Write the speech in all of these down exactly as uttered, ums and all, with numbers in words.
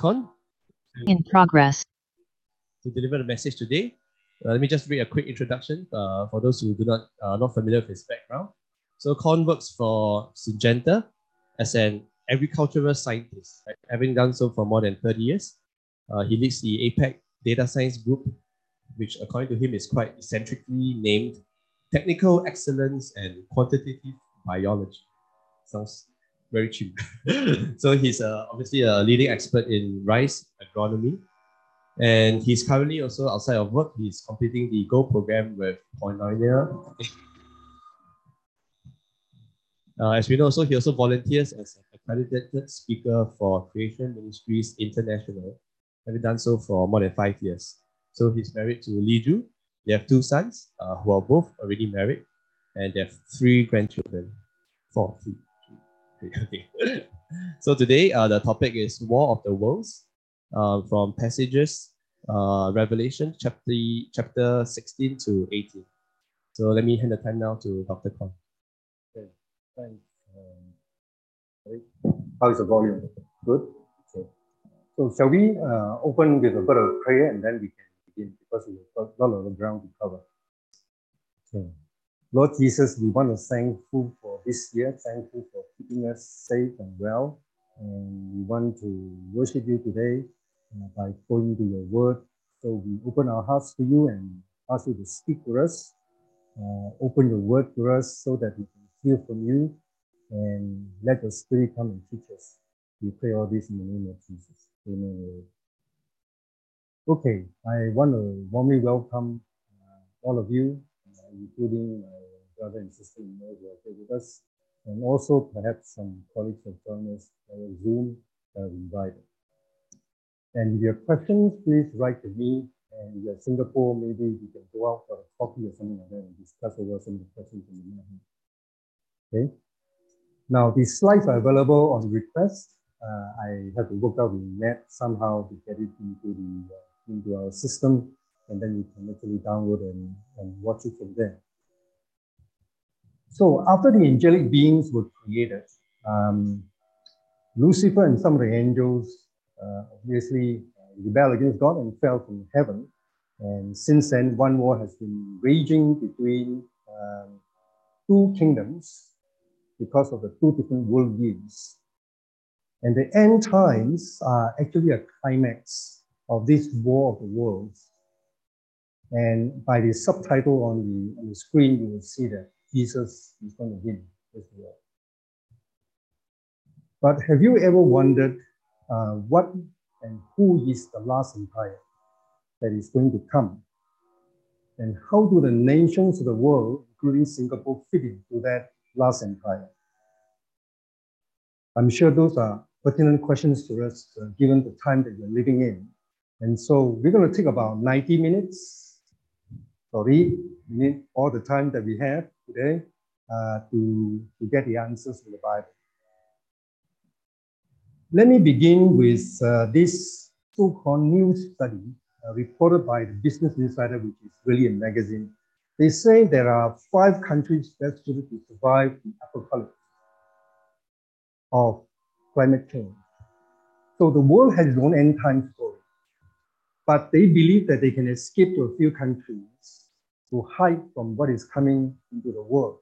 Con In progress. to deliver the message today. Uh, let me just read a quick introduction uh, for those who do not are not familiar with his background. So Con works for Syngenta as an agricultural scientist, right? Having done so for more than thirty years. Uh, he leads the APAC Data Science Group, which according to him is quite eccentrically named Technical Excellence and Quantitative Biology. Sounds very cheap. So he's uh, obviously a leading expert in rice agronomy. And he's currently also outside of work. He's completing the Go program with Koinonia. Uh, as we know, so he also volunteers as an accredited speaker for Creation Ministries International, having done so for more than five years. So he's married to Li Ju. They have two sons uh, who are both already married, and they have three grandchildren. Four, three, three, three. Okay. So today, uh, the topic is War of the Worlds, uh, from passages uh, Revelation chapter chapter sixteen to eighteen. So let me hand the time now to Doctor Con. Okay, thanks. Um, how is the volume? Good. Okay. So shall we uh, open with a bit of prayer and then we can begin because we've got a lot of ground to cover. Okay. Lord Jesus, we want to thank you for this year. Thank you for keeping us safe and well. And we want to worship you today uh, by going to your word. So we open our hearts to you and ask you to speak to us. Uh, open your word to us so that we can hear from you and let the Spirit come and teach us. We pray all this in the name of Jesus. Amen. Okay, I want to warmly welcome uh, all of you, uh, including my brother and sister-in-law who are here with us, and also perhaps some colleagues have joined us via Zoom uh, invited. And if you have questions, please write to me. And if you're in Singapore, maybe we can go out for a coffee or something like that and discuss over some of the questions that you might have. Okay. Now, these slides are available on request. Uh, I have to work out the net somehow to get it into the uh, into our system, and then you can actually download and, and watch it from there. So after the angelic beings were created, um, Lucifer and some of the angels uh, obviously rebelled against God and fell from heaven. And since then, one war has been raging between um, two kingdoms because of the two different worldviews. And the end times are actually a climax of this war of the worlds. And by the subtitle on the, on the screen, you will see that Jesus is going to win this war. But have you ever wondered uh, what and who is the last empire that is going to come? And how do the nations of the world, including Singapore, fit into that last empire? I'm sure those are pertinent questions to us, uh, given the time that we're living in. And so we're going to take about ninety minutes. Sorry, we need all the time that we have today uh, to, to get the answers from the Bible. Let me begin with uh, this so-called new study uh, reported by the Business Insider, which is really a magazine. They say there are five countries best suited to survive the apocalypse of climate change. So the world has its own end time story, but they believe that they can escape to a few countries to hide from what is coming into the world.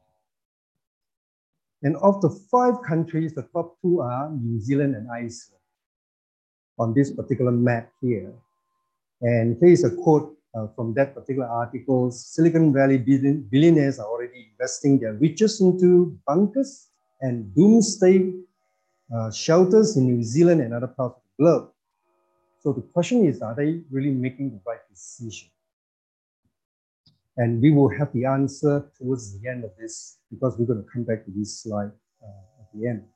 And of the five countries, the top two are New Zealand and Iceland on this particular map here. And here's a quote uh, from that particular article. Silicon Valley billionaires are already investing their riches into bunkers and doomsday uh, shelters in New Zealand and other parts of the globe. So the question is, are they really making the right decision? And we will have the answer towards the end of this, because we're going to come back to this slide uh, at the end.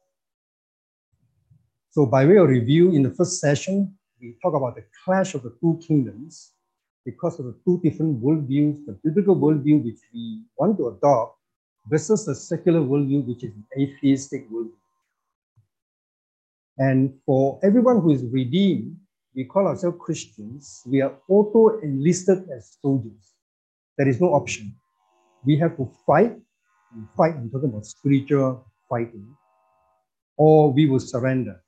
So by way of review, in the first session, we talk about the clash of the two kingdoms because of the two different worldviews, the biblical worldview which we want to adopt versus the secular worldview, which is an atheistic worldview. And for everyone who is redeemed, we call ourselves Christians. We are auto-enlisted as soldiers. There is no option. We have to fight, and fight, I'm talking about spiritual fighting, or we will surrender.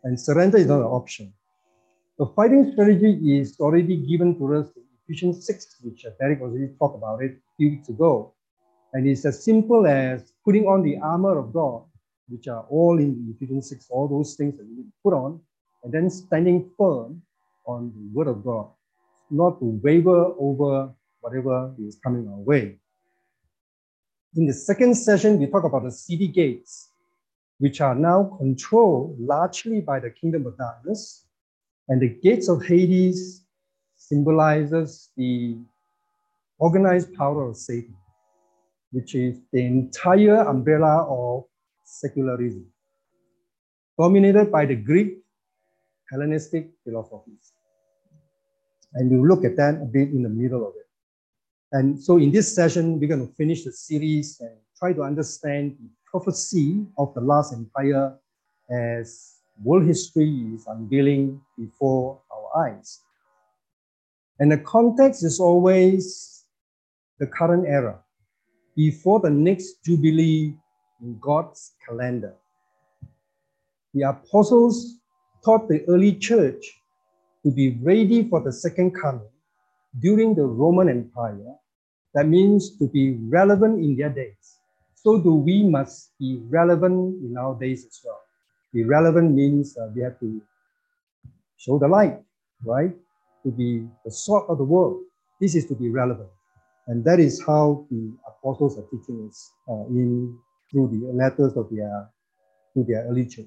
and surrender is not an option. The fighting strategy is already given to us in Ephesians six, which Derek already talked about it a few weeks ago. And it's as simple as putting on the armor of God, which are all in Ephesians six, all those things that we need to put on, and then standing firm on the word of God, not to waver over whatever is coming our way. In the second session, we talk about the city gates, which are now controlled largely by the kingdom of darkness. And the gates of Hades symbolizes the organized power of Satan, which is the entire umbrella of secularism, dominated by the Greek Hellenistic philosophies. And we'll look at that a bit in the middle of it. And so in this session, we're going to finish the series and try to understand the prophecy of the last empire as world history is unveiling before our eyes. And the context is always the current era, before the next jubilee in God's calendar. The apostles taught the early church to be ready for the second coming during the Roman Empire. That means to be relevant in their days. So do we must be relevant in our days as well. Be relevant means uh, we have to show the light, right? To be the salt of the world. This is to be relevant. And that is how the apostles are teaching us uh, in through the letters of their, to their early church.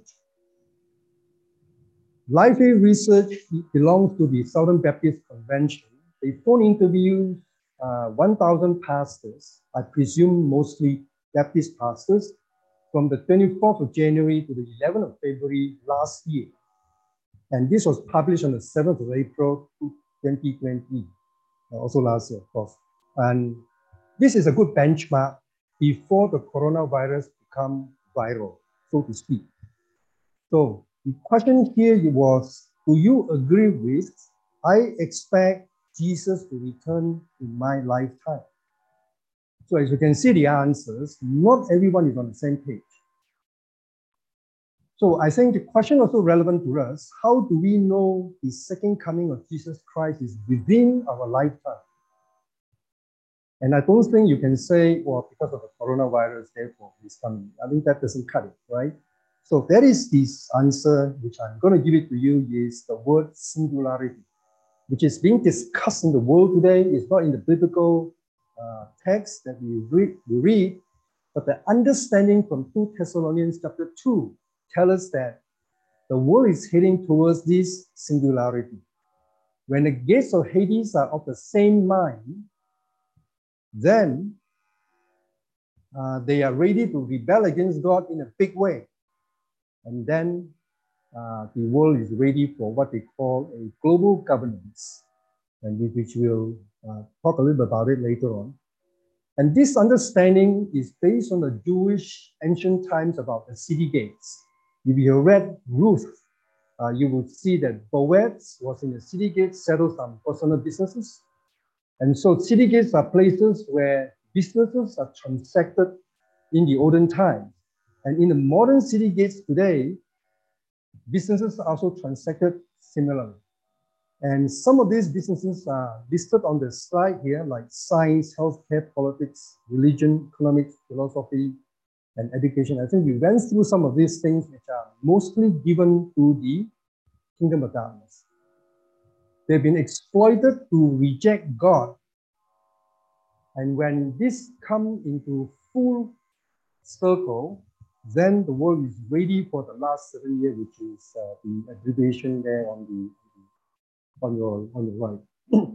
Lifefaith Research belongs to the Southern Baptist Convention. They phone interviewed uh, one thousand pastors, I presume mostly Baptist pastors, from the twenty-fourth of January to the eleventh of February last year. And this was published on the seventh of April, twenty twenty, also last year, of course. And this is a good benchmark before the coronavirus become viral, so to speak. So the question here was, do you agree with, I expect Jesus to return in my lifetime? So as you can see the answers, not everyone is on the same page. So I think the question also relevant to us, how do we know the second coming of Jesus Christ is within our lifetime? And I don't think you can say, well, because of the coronavirus, therefore he's coming. I think that doesn't cut it, right? So there is this answer, which I'm going to give it to you, is the word singularity, which is being discussed in the world today. It's not in the biblical uh, text that we read, we read, but the understanding from Second Thessalonians chapter two tells us that the world is heading towards this singularity. When the gates of Hades are of the same mind, then uh, they are ready to rebel against God in a big way. And then uh, the world is ready for what they call a global governance, and which we'll uh, talk a little bit about it later on. And this understanding is based on the Jewish ancient times about the city gates. If you read Ruth, uh, you would see that Boaz was in the city gates, settled some personal businesses. And so city gates are places where businesses are transacted in the olden times. And in the modern city gates today, businesses are also transacted similarly. And some of these businesses are listed on the slide here, like science, healthcare, politics, religion, economics, philosophy, and education. I think we went through some of these things which are mostly given to the kingdom of darkness. They've been exploited to reject God. And when this comes into full circle, then the world is ready for the last seven years, which is uh, the abbreviation there on the on your on the right.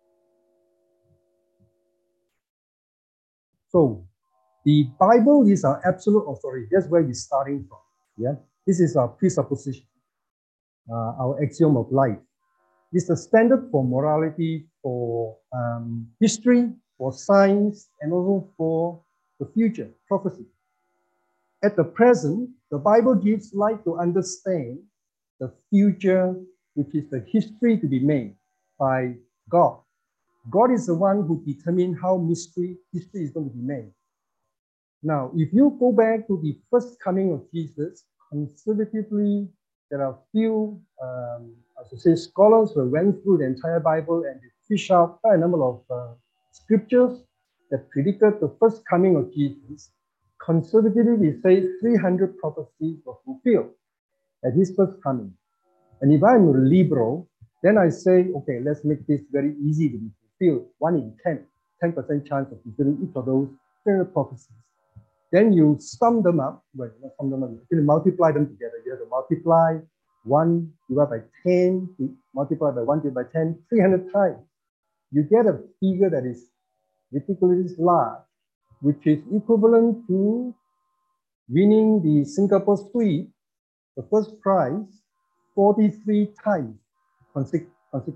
So the Bible is our absolute authority. That's where we're starting from. Yeah, this is our presupposition, uh, our axiom of life. It's the standard for morality, for um, history, for science, and also for the future, prophecy. At the present, the Bible gives light to understand the future, which is the history to be made by God. God is the one who determines how mystery, history is going to be made. Now, if you go back to the first coming of Jesus, conservatively, there are few, um, I should say, scholars who went through the entire Bible and they fish out quite a number of uh, scriptures that predicted the first coming of Jesus. Conservatively, we say three hundred prophecies were fulfilled at his first coming. And if I'm liberal, then I say, okay, let's make this very easy to be fulfilled. One in ten, ten percent chance of fulfilling each of those three hundred prophecies. Then you sum them up, well, not sum them up, you actually multiply them together. You have to multiply one divided by ten, multiply by one divided by ten, three hundred times. You get a figure that is ridiculously large, which is equivalent to winning the Singapore Sweep, the first prize, forty-three times consecutively.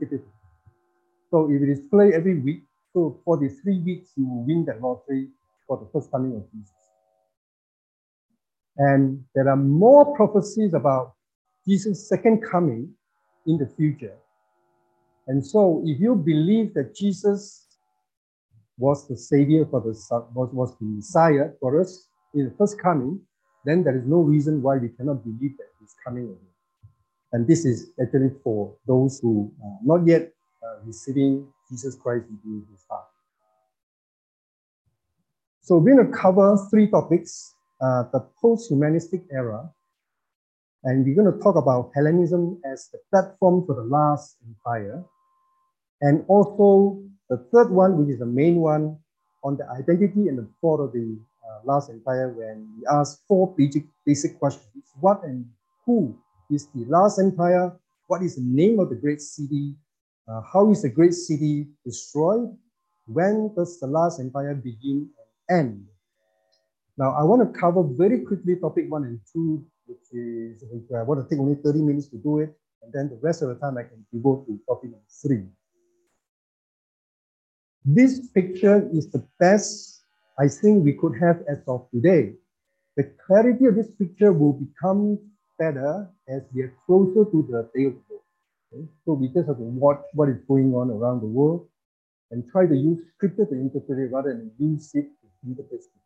So if it is played every week, so forty-three weeks you will win that lottery for the first coming of Jesus. And there are more prophecies about Jesus' second coming in the future. And so if you believe that Jesus was the Savior for the was, was the Messiah for us in the first coming, then there is no reason why we cannot believe that he's coming again. And this is actually for those who are not yet uh, receiving Jesus Christ into his heart. So we're going to cover three topics. Uh, the post-humanistic era, and we're going to talk about Hellenism as the platform for the last empire, and also the third one, which is the main one, on the identity and the fall of the uh, last empire, when we ask four basic, basic questions. What and who is the last empire? What is the name of the great city? Uh, how is the great city destroyed? When does the last empire begin and end? Now, I want to cover very quickly topic one and two, which is, which I want to take only thirty minutes to do it, and then the rest of the time I can devote to topic number three. This picture is the best I think we could have as of today. The clarity of this picture will become better as we are closer to the day of the Lord. Okay? So we just have to watch what is going on around the world and try to use scripture to interpret it rather than use it to interpret it.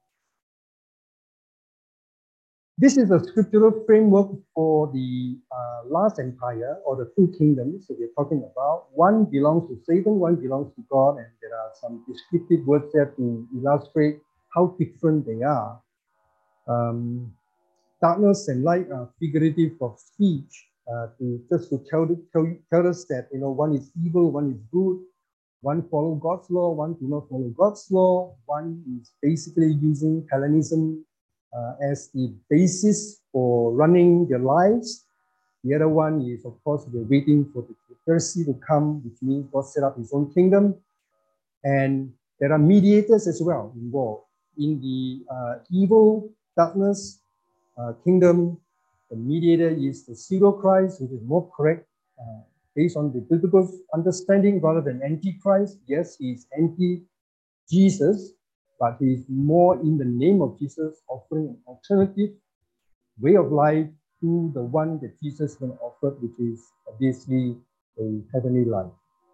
This is a scriptural framework for the uh, last empire or the two kingdoms that we're talking about. One belongs to Satan, one belongs to God, and there are some descriptive words there to illustrate how different they are. Um, darkness and light are figurative of speech uh, to just to tell, tell, tell us that, you know, one is evil, one is good, one follow God's law, one do not follow God's law, one is basically using Hellenism Uh, as the basis for running their lives. The other one is, of course, we're waiting for the Pharisee to come, which means God set up his own kingdom. And there are mediators as well involved. In the uh, evil darkness uh, kingdom, the mediator is the pseudo-Christ, which is more correct uh, based on the biblical understanding rather than antichrist. Yes, he is anti-Jesus, but he is more in the name of Jesus, offering an alternative way of life to the one that Jesus has offered, which is obviously a heavenly life.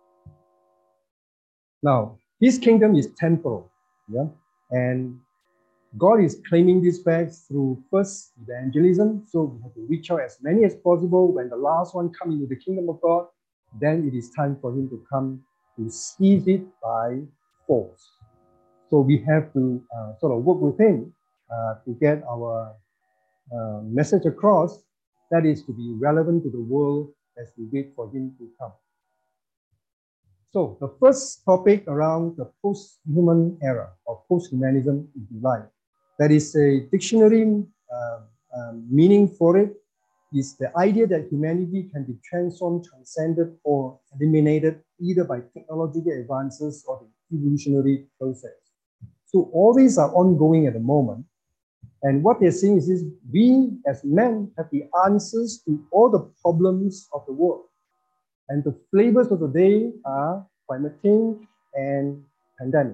Now, his kingdom is temporal, yeah, and God is claiming this back through first evangelism. So we have to reach out as many as possible. When the last one comes into the kingdom of God, then it is time for him to come to seize it by force. So we have to uh, sort of work with him uh, to get our uh, message across, that is to be relevant to the world as we wait for him to come. So the first topic around the post-human era or post-humanism, if you like, that is a dictionary uh, um, meaning for it is the idea that humanity can be transformed, transcended, or eliminated either by technological advances or the evolutionary process. So all these are ongoing at the moment. And what they're saying is this: we as men have the answers to all the problems of the world. And the flavors of the day are climate change and pandemic.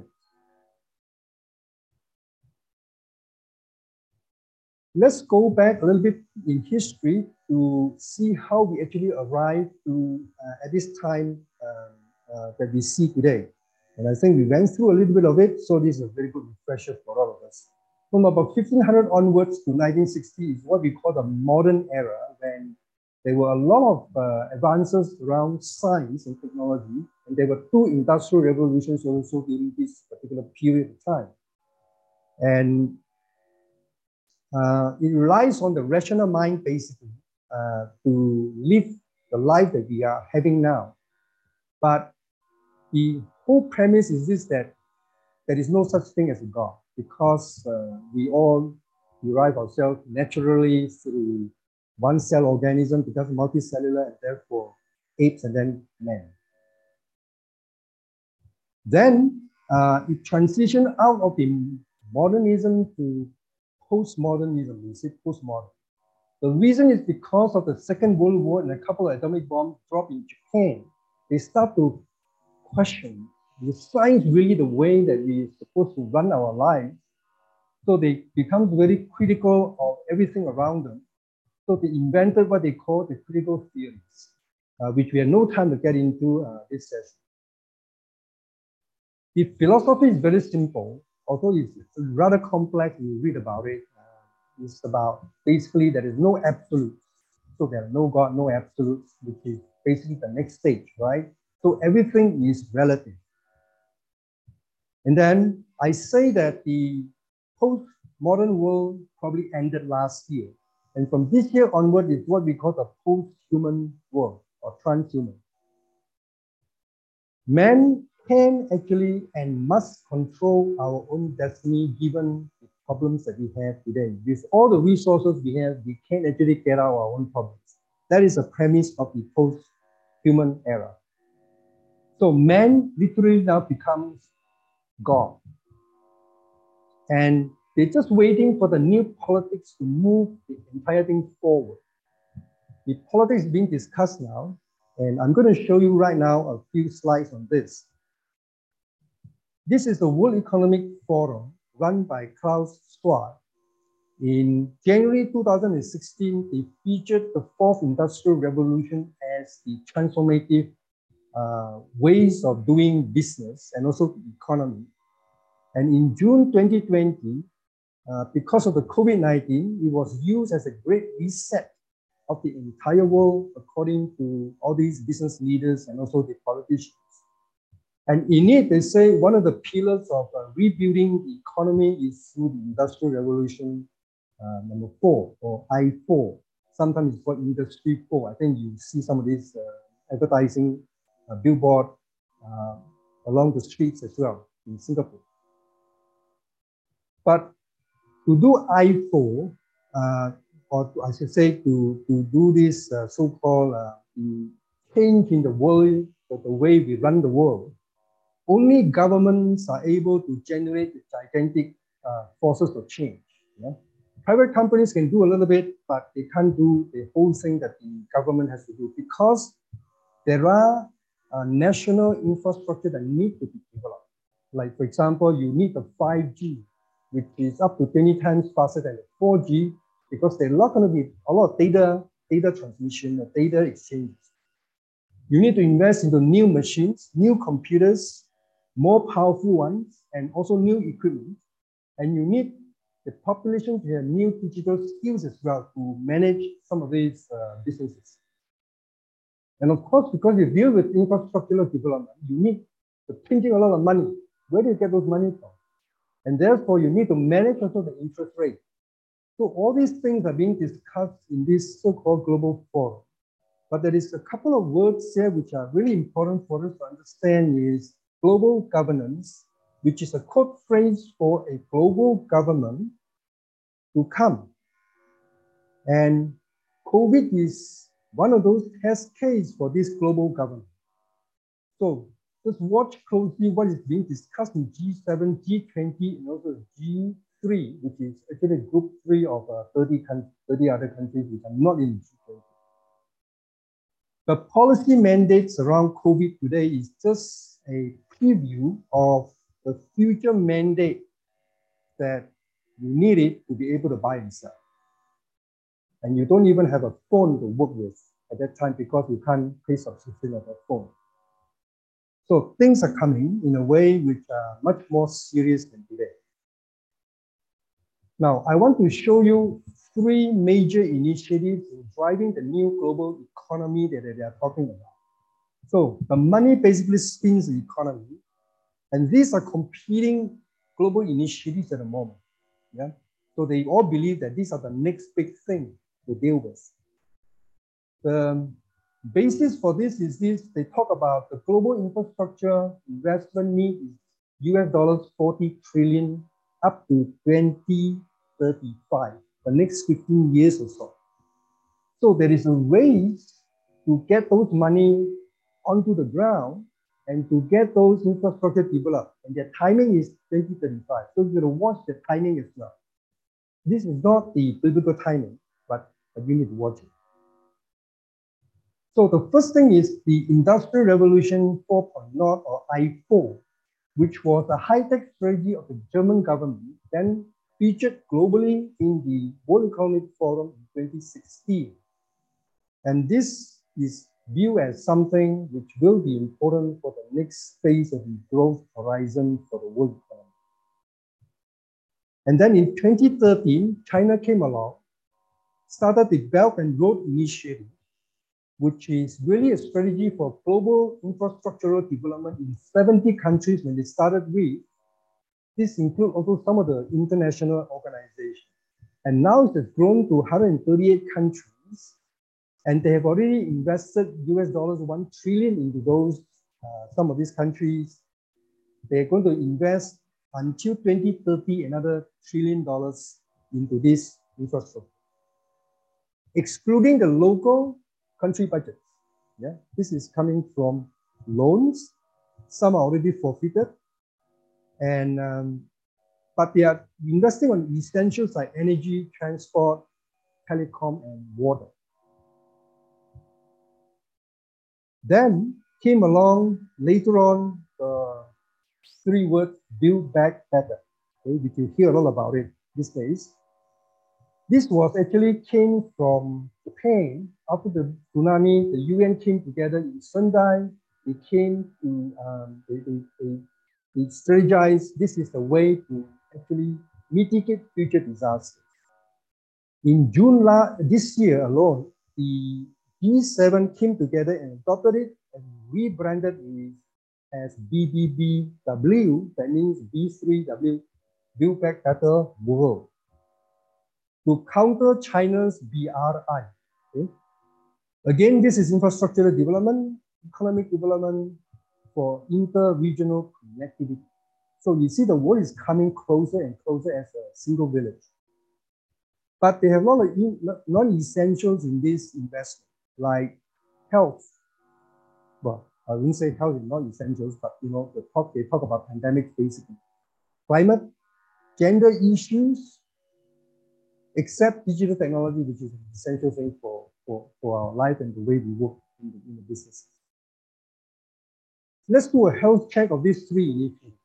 Let's go back a little bit in history to see how we actually arrived to uh, at this time um, uh, that we see today. And I think we went through a little bit of it, so this is a very good refresher for all of us. From about fifteen hundred onwards to nineteen sixty is what we call the modern era, when there were a lot of uh, advances around science and technology, and there were two industrial revolutions also during this particular period of time. And uh, it relies on the rational mind, basically, uh, to live the life that we are having now. But the whole premise is this, that there is no such thing as a God, because uh, we all derive ourselves naturally through one cell organism, because multicellular, and therefore apes and then man. Then uh, it transitioned out of the modernism to postmodernism. We say postmodern. The reason is because of the Second World War and a couple of atomic bombs dropped in Japan. They start to question, is science really the way that we're supposed to run our lives? So they become very critical of everything around them. So they invented what they call the critical theories, uh, which we have no time to get into uh, this session. The philosophy is very simple, although it's rather complex when you read about it. Uh, it's about basically there is no absolute. So there are no God, no absolutes, which is basically the next stage, right? So everything is relative. And then I say that the post-modern world probably ended last year. And from this year onward is what we call the post-human world or transhuman. Man can actually and must control our own destiny given the problems that we have today. With all the resources we have, we can actually get out our own problems. That is the premise of the post-human era. So man literally now becomes God. And they're just waiting for the new politics to move the entire thing forward. The politics is being discussed now, and I'm going to show you right now a few slides on this. This is the World Economic Forum run by Klaus Schwab. In January two thousand sixteen, they featured the fourth industrial revolution as the transformative uh, ways of doing business and also the economy. And in June twenty twenty, uh, because of the COVID nineteen, it was used as a great reset of the entire world, according to all these business leaders and also the politicians. And in it, they say one of the pillars of uh, rebuilding the economy is through the Industrial Revolution uh, number four, or I four. Sometimes it's called Industry four. I think you see some of these uh, advertising uh, billboard uh, along the streets as well in Singapore. But to do I four, uh, or to, I should say to, to do this uh, so-called uh, change in the world, or the way we run the world, only governments are able to generate the gigantic uh, forces of change. You know? Private companies can do a little bit, but they can't do the whole thing that the government has to do, because there are uh, national infrastructure that need to be developed. Like, for example, you need the five G, which is up to twenty times faster than the four G, because there's not going to be a lot of data, data transmission or data exchanges. You need to invest into new machines, new computers, more powerful ones, and also new equipment. And you need the population to have new digital skills as well to manage some of these uh, businesses. And of course, because you deal with infrastructural development, you need to printing a lot of money. Where do you get those money from? And therefore, you need to manage also the interest rate. So all these things are being discussed in this so-called global forum. But there is a couple of words here which are really important for us to understand is global governance, which is a code phrase for a global government to come. And COVID is one of those test cases for this global government. So just watch closely what is being discussed in G seven, G twenty, and also G three, which is actually group three of uh, thirty, thirty other countries which are not in G twenty. The policy mandates around COVID today is just a preview of the future mandate that you need it to be able to buy and sell. And you don't even have a phone to work with at that time because you can't pay subscription of a phone. So things are coming in a way which are much more serious than today. Now, I want to show you three major initiatives in driving the new global economy that they are talking about. So the money basically spins the economy, and these are competing global initiatives at the moment. Yeah. So they all believe that these are the next big thing to deal with. The basis for this is this: they talk about the global infrastructure investment need is U S dollars forty trillion up to twenty thirty-five, the next fifteen years or so. So there is a race to get those money onto the ground and to get those infrastructure developed. And their timing is twenty thirty-five. So you're going to watch the timing as well. This is not the biblical timing, but you need to watch it. So the first thing is the Industrial Revolution four point oh, or I four, which was a high-tech strategy of the German government, then featured globally in the World Economic Forum in twenty sixteen. And this is viewed as something which will be important for the next phase of the growth horizon for the world economy. And then in twenty thirteen, China came along, started the Belt and Road Initiative, which is really a strategy for global infrastructural development in seventy countries when they started with. This includes also some of the international organizations. And now it has grown to one hundred thirty-eight countries, and they have already invested U S dollars one trillion into those, uh, some of these countries. They're going to invest until twenty thirty another trillion dollars into this infrastructure, excluding the local country budgets. Yeah, this is coming from loans. Some are already forfeited, and um, but they are investing on essentials like energy, transport, telecom, and water. Then came along later on the three words, build back better, okay, which you hear a lot about it these days. This was actually came from Japan. After the tsunami, the U N came together in Sendai. They came to, um, they, they, they, they strategized, this is the way to actually mitigate future disasters. In June la this year alone, the G seven came together and adopted it and rebranded it as B B B W, that means B three W, Build Back Better World, to counter China's B R I. Okay? Again, this is infrastructural development, economic development for inter-regional connectivity. So you see the world is coming closer and closer as a single village. But they have a lot of non-essentials in this investment, like health. Well, I wouldn't say health is non-essentials, but you know, the talk, they talk about pandemics basically. Climate, gender issues, except digital technology, which is an essential thing for, for, for our life and the way we work in the, in the business. Let's do a health check of these three initiatives.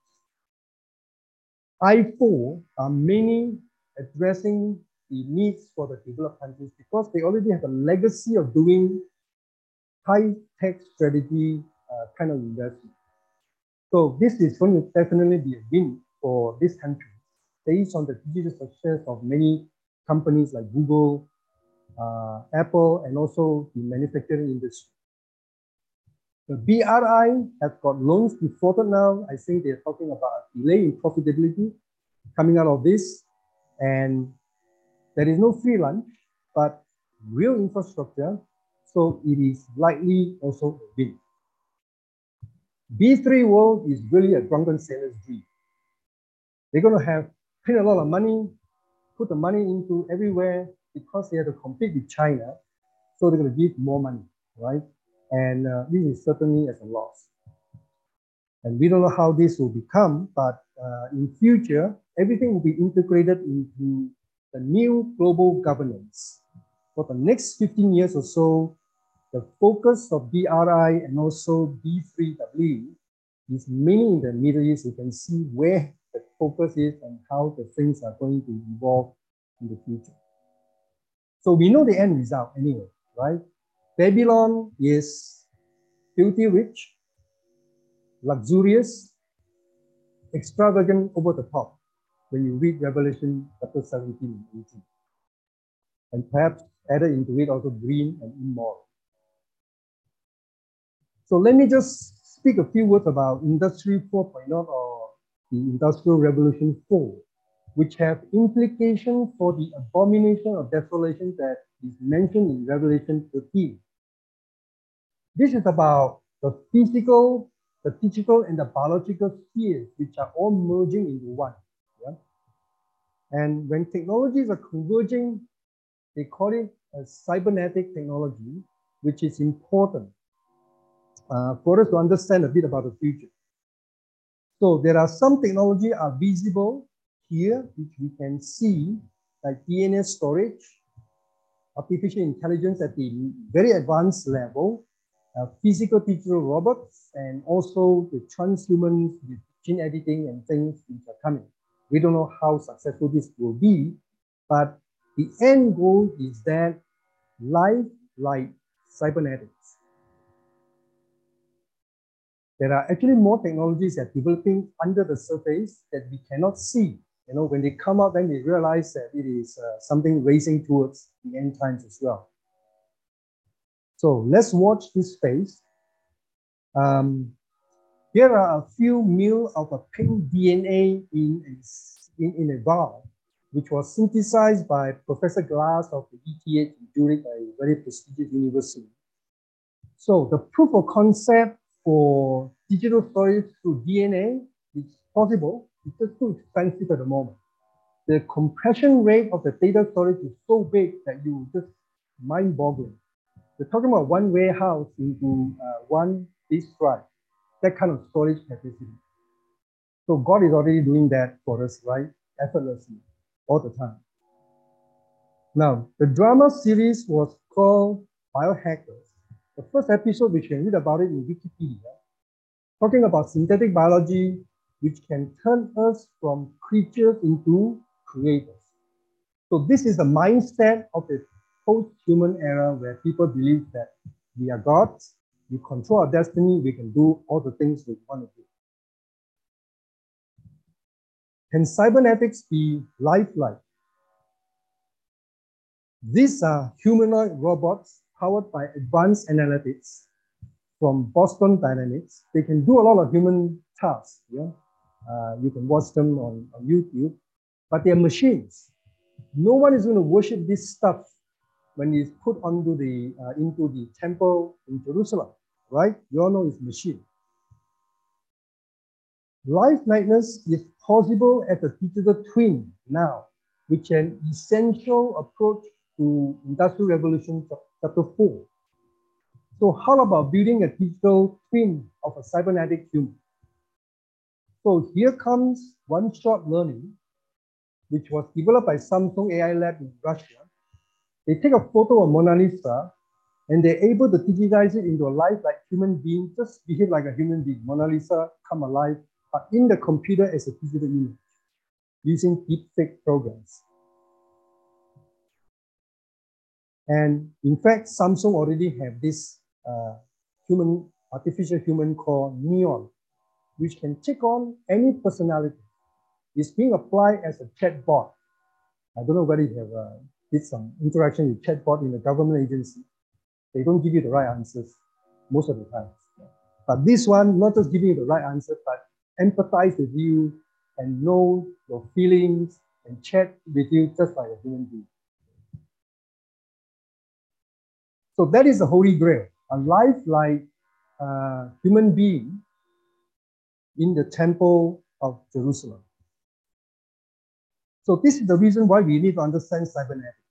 I four are mainly addressing the needs for the developed countries because they already have a legacy of doing high-tech strategy uh, kind of investment. So this is going to definitely be a win for this country based on the digital success of many companies like Google, uh, Apple, and also the manufacturing industry. The B R I has got loans defaulted now. I think they're talking about a delay in profitability coming out of this. And there is no free lunch, but real infrastructure. So it is likely also a win. B three World is really a drunken sailor's dream. They're going to have print a lot of money, put the money into everywhere because they have to compete with China. So they're going to give more money, right? And uh, this is certainly as a loss. And we don't know how this will become, but uh, in future, everything will be integrated into the new global governance. For the next fifteen years or so, the focus of B R I and also B three W is mainly in the Middle East. You can see where the focus is and how the things are going to evolve in the future. So we know the end result anyway, right? Babylon is filthy rich, luxurious, extravagant, over the top when you read Revelation chapter seventeen and eighteen. and perhaps added into it also green and immoral. So let me just speak a few words about Industry four point oh or the Industrial Revolution four, which have implications for the abomination of desolation that is mentioned in Revelation thirteen. This is about the physical, the digital, and the biological spheres, which are all merging into one. Yeah? And when technologies are converging, they call it a cybernetic technology, which is important uh, for us to understand a bit about the future. So there are some technology are visible here, which we can see, like D N A storage, artificial intelligence at the very advanced level, uh, physical digital robots, and also the transhumans with gene editing and things which are coming. We don't know how successful this will be, but the end goal is that life like cybernetics. There are actually more technologies that are developing under the surface that we cannot see. You know, when they come out, then we realize that it is uh, something racing towards the end times as well. So let's watch this space. Um, here are a few mil of a pink D N A in a, in, in a vial, which was synthesized by Professor Glass of the E T H in Zurich, a very prestigious university. So the proof of concept for digital storage through D N A is possible. It's just too expensive at the moment. The compression rate of the data storage is so big that you just mind-boggling. We're talking about one warehouse into uh, one disk drive, that kind of storage capacity. So God is already doing that for us, right? Effortlessly, all the time. Now, the drama series was called Biohackers. The first episode, we can read about it in Wikipedia, talking about synthetic biology, which can turn us from creatures into creators. So this is the mindset of the post-human era where people believe that we are gods, we control our destiny, we can do all the things we want to do. Can cybernetics be lifelike? These are humanoid robots powered by advanced analytics from Boston Dynamics. They can do a lot of human tasks. Yeah? Uh, you can watch them on, on YouTube, but they're machines. No one is going to worship this stuff when it's put onto the, uh, into the temple in Jerusalem, right? You all know it's machine. Life-likeness is possible as a digital twin now, which is an essential approach to Industrial Revolution chapter four. So how about building a digital twin of a cybernetic human? So here comes one short learning, which was developed by Samsung A I Lab in Russia. They take a photo of Mona Lisa and they're able to digitize it into a life-like human being, just behave like a human being. Mona Lisa come alive, but in the computer as a digital image using deepfake programs. And in fact, Samsung already have this uh, human, artificial human called Neon, which can take on any personality. It's being applied as a chatbot. I don't know whether you have uh, did some interaction with chatbot in the government agency. They don't give you the right answers most of the time. But this one, not just giving you the right answer, but empathize with you and know your feelings and chat with you just like a human being. So that is the Holy Grail, a life-like uh, human being in the temple of Jerusalem. So this is the reason why we need to understand cybernetics.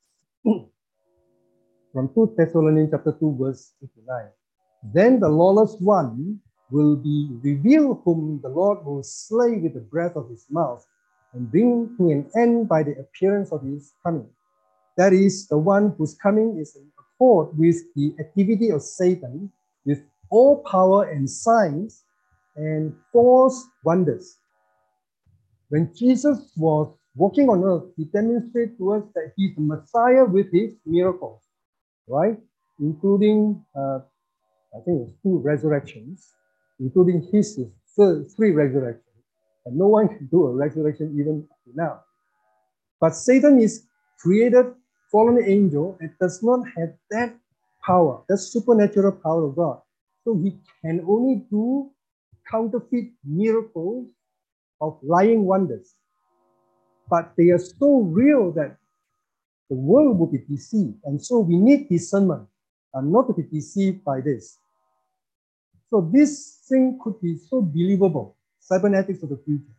From Second Thessalonians chapter two, verse eight to nine. Then the lawless one will be revealed, whom the Lord will slay with the breath of his mouth and bring to an end by the appearance of his coming. That is, the one whose coming is in accord with the activity of Satan, with all power and signs and false wonders. When Jesus was walking on earth, he demonstrated to us that he's the Messiah with his miracles, right? Including, uh, I think it's two resurrections, including his three resurrections. And no one can do a resurrection even now. But Satan is created fallen angel and does not have that power, that supernatural power of God. So he can only do counterfeit miracles of lying wonders. But they are so real that the world will be deceived. And so we need discernment and not to be deceived by this. So this thing could be so believable, cybernetics of the future.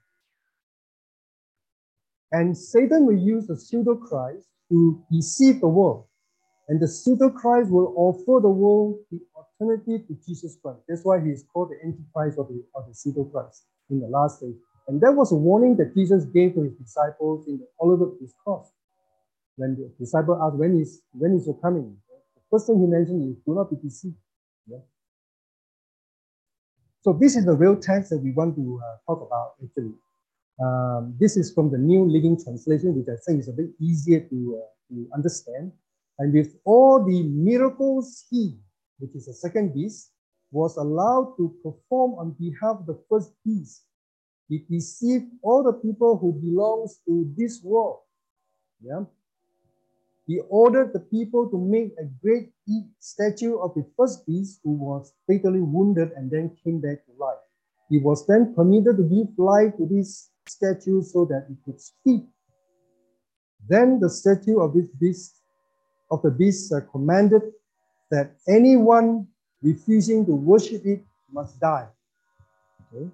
And Satan will use the pseudo-Christ to deceive the world. And the pseudo-Christ will offer the world the alternative to Jesus Christ. That's why he is called the Antichrist of the, of the pseudo-Christ in the last days. And that was a warning that Jesus gave to his disciples in the Olivet Discourse. When the disciple asked, when is, when is your coming? The first thing he mentioned is, do not be deceived. Yeah? So this is the real text that we want to uh, talk about, actually. Um, this is from the New Living Translation, which I think is a bit easier to, uh, to understand. And with all the miracles he, which is the second beast, was allowed to perform on behalf of the first beast, he deceived all the people who belongs to this world. Yeah? He ordered the people to make a great statue of the first beast who was fatally wounded and then came back to life. He was then permitted to give life to this statue so that it could speak. Then the statue of this beast, of the beast, uh, commanded that anyone refusing to worship it must die. Okay.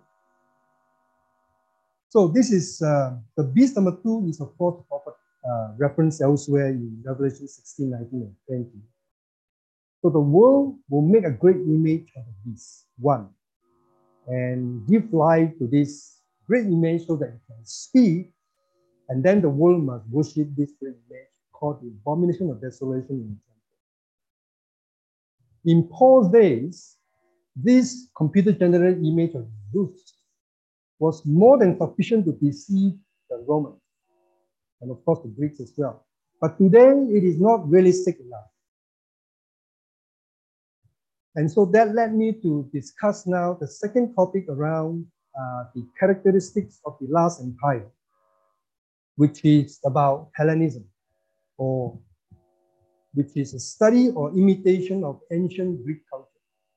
So this is uh, the beast number two is of course uh, referenced elsewhere in Revelation sixteen, nineteen, and twenty. So the world will make a great image of the beast, one, and give life to this great image so that it can speak, and then the world must worship this great image called the abomination of desolation in the temple. In Paul's days, this computer-generated image of Zeus was more than sufficient to deceive the Romans, and of course the Greeks as well. But today, it is not realistic enough. And so that led me to discuss now the second topic around uh, the characteristics of the last empire, which is about Hellenism, or which is a study or imitation of ancient Greek culture.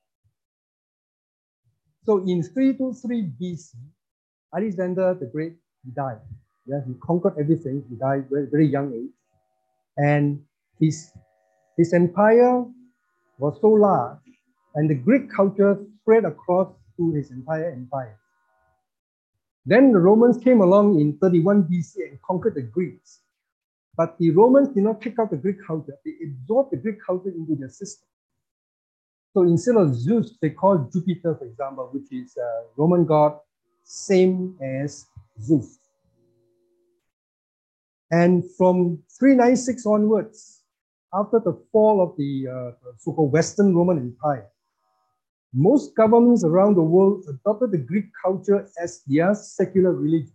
So in three twenty-three B C, Alexander the Great, he died. Yeah, he conquered everything. He died very, very young age. And his, his empire was so large, and the Greek culture spread across to his entire empire. Then the Romans came along in thirty-one B C and conquered the Greeks. But the Romans did not kick out the Greek culture. They absorbed the Greek culture into their system. So instead of Zeus, they called Jupiter, for example, which is a Roman god, same as Zeus. And from three ninety-six onwards, after the fall of the uh, so-called Western Roman Empire, most governments around the world adopted the Greek culture as their secular religion.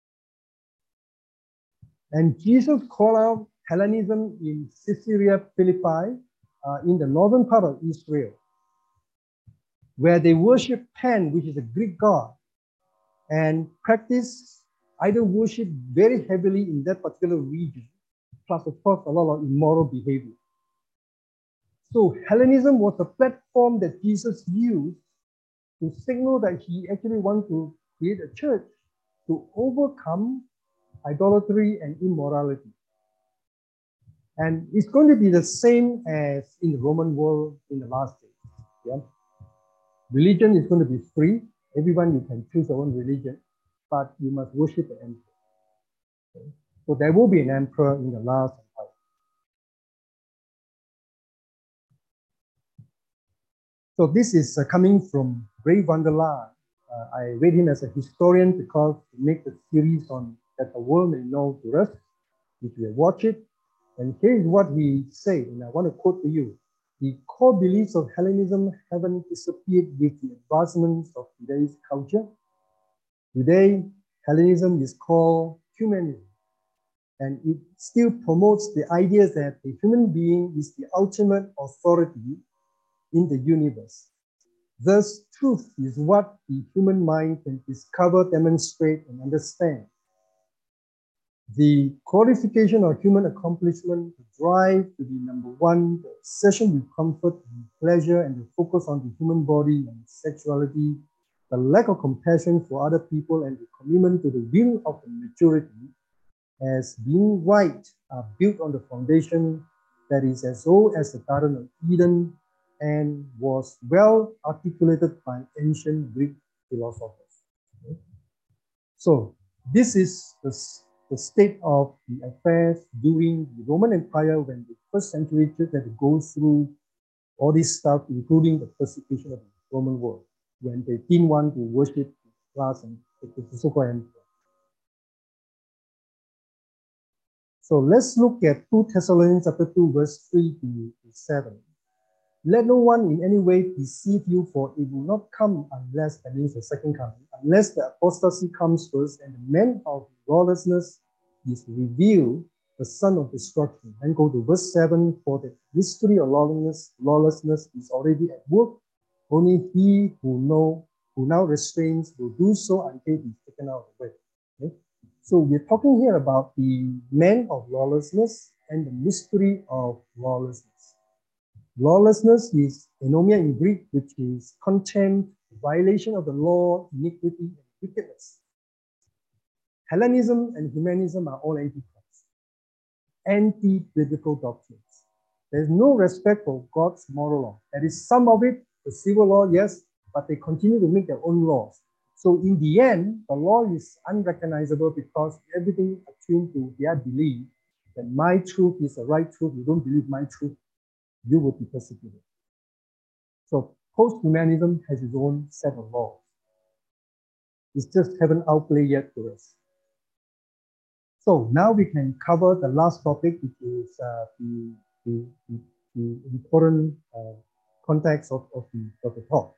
And Jesus called out Hellenism in Caesarea Philippi, uh, in the northern part of Israel, where they worship Pan, which is a Greek god, and practice either worship very heavily in that particular region, plus of course a lot of immoral behavior. So Hellenism was a platform that Jesus used to signal that he actually wanted to create a church to overcome idolatry and immorality. And it's going to be the same as in the Roman world in the last days. Yeah? Religion is going to be free. Everyone, you can choose your own religion, but you must worship the emperor. Okay? So there will be an emperor in the last empire. So this is uh, coming from Ray Vander Laan. Uh, I read him as a historian because he makes a series on that the world may know to us, if we watch it. And here is what he said, and I want to quote to you. The core beliefs of Hellenism haven't disappeared with the advancements of today's culture. Today, Hellenism is called humanism, and it still promotes the idea that the human being is the ultimate authority in the universe. Thus, truth is what the human mind can discover, demonstrate, and understand. The glorification of human accomplishment, the drive to be number one, the obsession with comfort and pleasure, and the focus on the human body and sexuality, the lack of compassion for other people, and the commitment to the will of the majority as being right are built on the foundation that is as old as the Garden of Eden and was well articulated by ancient Greek philosophers. Okay. So this is the, the state of the affairs during the Roman Empire when the first century church had to go through all this stuff, including the persecution of the Roman world, when they didn't want to worship class and the so-called emperor. So let's look at Second Thessalonians chapter two, verse three to seven. Let no one in any way deceive you, for it will not come unless, that means the second coming, unless the apostasy comes first and the man of lawlessness is revealed, the son of destruction. And go to verse seven, for the mystery of lawlessness, lawlessness is already at work. Only he who know, who now restrains will do so until he is taken out of the way. Okay? So we're talking here about the man of lawlessness and the mystery of lawlessness. Lawlessness is anomia in Greek, which is contempt, violation of the law, iniquity, and wickedness. Hellenism and humanism are all antichrist, anti-biblical doctrines. There's no respect for God's moral law. There is some of it, the civil law, yes, but they continue to make their own laws. So in the end, the law is unrecognizable because everything attuned to their belief that my truth is the right truth. You don't believe my truth, you will be persecuted. So post-humanism has its own set of laws. It's just haven't outplayed yet to us. So now we can cover the last topic, which is uh, the, the, the, the important uh, context of, of, the, of the talk.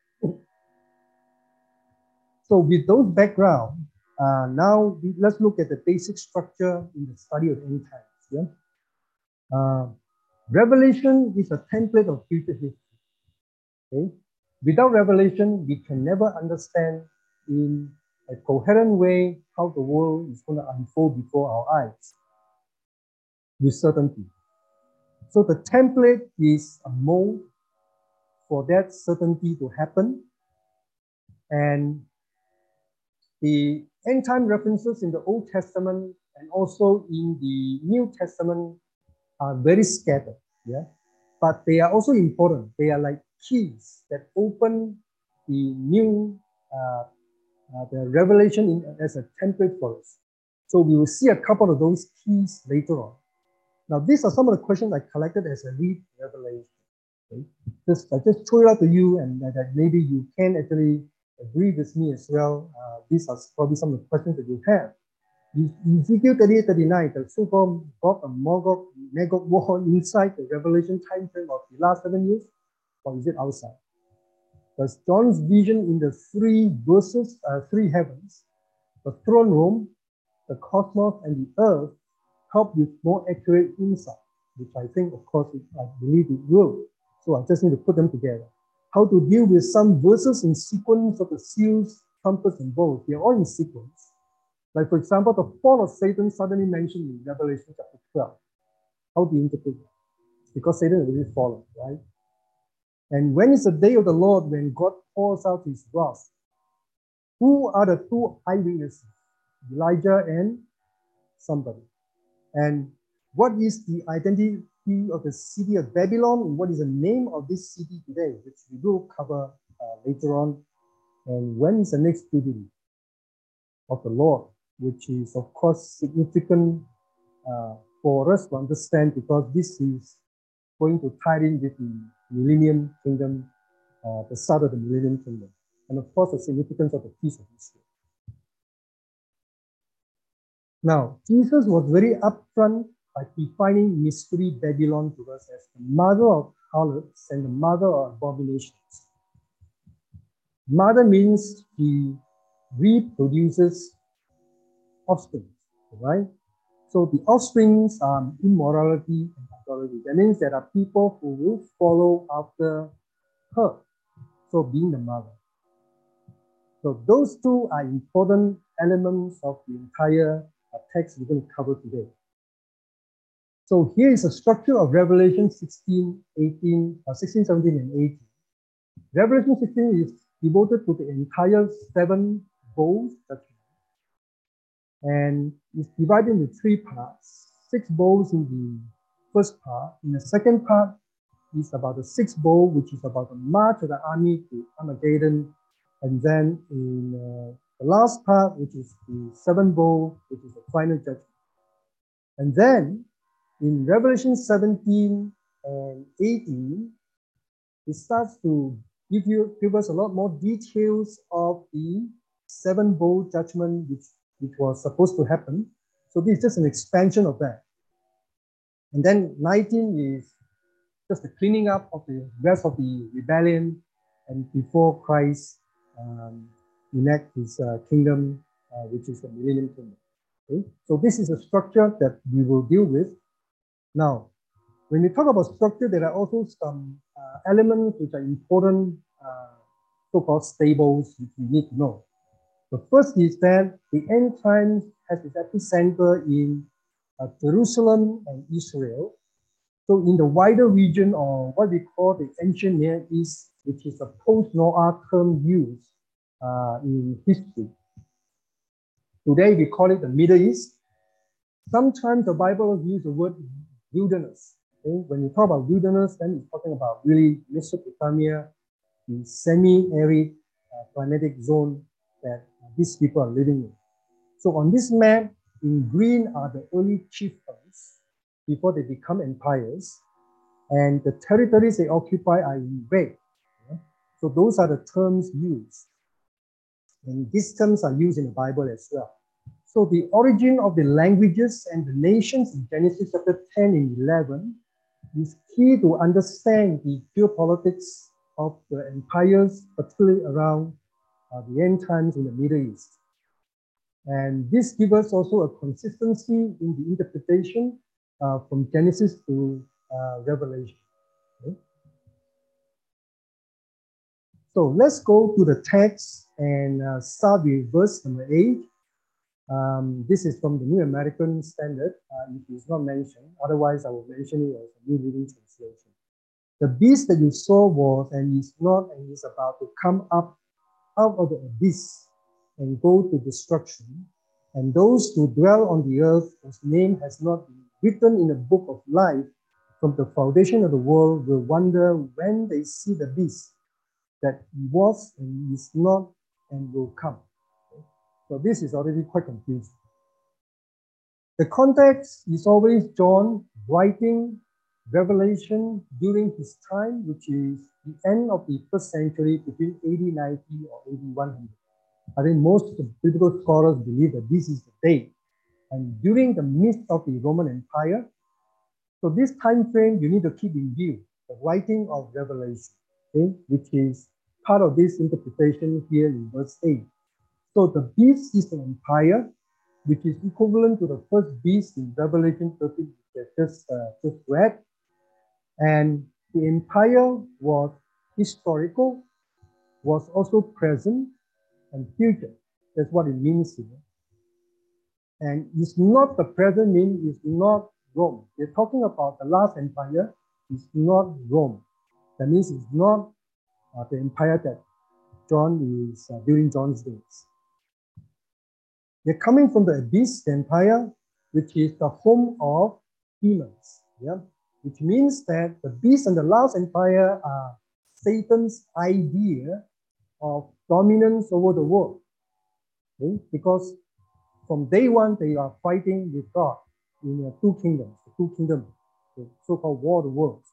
So with those background, uh, now we, let's look at the basic structure in the study of end times. Yeah? Uh, Revelation is a template of future history. Okay? Without revelation, we can never understand in a coherent way how the world is going to unfold before our eyes with certainty. So the template is a mold for that certainty to happen. And the end time references in the Old Testament and also in the New Testament are very scattered, yeah, but they are also important. They are like keys that open the new, uh, uh, the revelation in, as a template for us. So we will see a couple of those keys later on. Now, these are some of the questions I collected as I read Revelation. Okay? Just, I just throw it out to you, and that, that maybe you can actually agree with me as well. Uh, these are probably some of the questions that you have. Ezekiel thirty-eight thirty-nine, the so-called Gog and Magog, Magog war inside the Revelation time frame of the last seven years, or is it outside? Does John's vision in the three verses, uh, three heavens, the throne room, the cosmos, and the earth help with more accurate insight, which I think, of course, it, I believe it will. So I just need to put them together. How to deal with some verses in sequence of the seals, trumpets, and bowls. They're all in sequence. Like, for example, the fall of Satan suddenly mentioned in Revelation chapter twelve. How do you interpret it? Because Satan has already fallen, right? And when is the day of the Lord when God pours out his wrath? Who are the two eyewitnesses? Elijah and somebody. And what is the identity of the city of Babylon? And what is the name of this city today, which we will cover uh, later on? And when is the next jubilee of the Lord, which is, of course, significant uh, for us to understand, because this is going to tie in with the Millennium Kingdom, uh, the start of the Millennium Kingdom, and of course, the significance of the Feast of Easter. Now, Jesus was very upfront by defining mystery Babylon to us as the mother of harlots and the mother of abominations. Mother means she reproduces offspring, right? So the offsprings are immorality and idolatry. That means there are people who will follow after her, so being the mother. So those two are important elements of the entire text we're going to cover today. So here is a structure of Revelation sixteen, eighteen, uh, sixteen, seventeen, and eighteen. Revelation sixteen is devoted to the entire seven bowls and is divided into three parts. Six bowls in the first part. In the second part is about the sixth bowl, which is about the march of the army to Armageddon. And then in uh, the last part, which is the seventh bowl, which is the final judgment. And then in Revelation seventeen and eighteen, it starts to give you give us a lot more details of the seven bowl judgment, which, which was supposed to happen. So this is just an expansion of that. And then nineteen is just the cleaning up of the rest of the rebellion and before Christ um, enact his uh, kingdom, uh, which is the millennium kingdom. Okay? So this is a structure that we will deal with. Now, when we talk about structure, there are also some uh, elements which are important, uh, so-called stables, which we need to know. The first is that the end times has its epicenter in uh, Jerusalem and Israel. So in the wider region, or what we call the ancient Near East, which is a post-Noah term used uh, in history. Today we call it the Middle East. Sometimes the Bible uses the word wilderness. Okay? When you talk about wilderness, then it's talking about really Mesopotamia, the semi-arid uh, climatic zone that uh, these people are living in. So on this map, in green are the early chieftains before they become empires, and the territories they occupy are in red. Okay? So those are the terms used. And these terms are used in the Bible as well. So the origin of the languages and the nations in Genesis chapter ten and eleven is key to understand the geopolitics of the empires, particularly around uh, the end times in the Middle East. And this gives us also a consistency in the interpretation uh, from Genesis to uh, Revelation. Okay? So let's go to the text and uh, start with verse number eight. Um, this is from the New American Standard, uh, if it's not mentioned. Otherwise, I will mention it as a New Living Translation. The beast that you saw was and is not and is about to come up out of the abyss and go to destruction. And those who dwell on the earth, whose name has not been written in the book of life from the foundation of the world, will wonder when they see the beast that he was and is not and will come. So this is already quite confusing. The context is always John writing Revelation during his time, which is the end of the first century between A D ninety or A D one hundred. I think most of the biblical scholars believe that this is the date. And during the midst of the Roman Empire, so this time frame you need to keep in view, the writing of Revelation, okay, which is part of this interpretation here in verse eight. So the beast is an empire, which is equivalent to the first beast in Revelation thirteen, which I just, uh, just read. And the empire was historical, was also present, and future. That's what it means here. And it's not the present mean, it's not Rome. They're talking about the last empire, it's not Rome. That means it's not uh, the empire that John is uh, during John's days. They're coming from the abyss, the empire, which is the home of demons. Yeah? Which means that the beast and the last empire are Satan's idea of dominance over the world. Okay? Because from day one, they are fighting with God in uh, two kingdoms, the two kingdoms, the so-called War of the Worlds.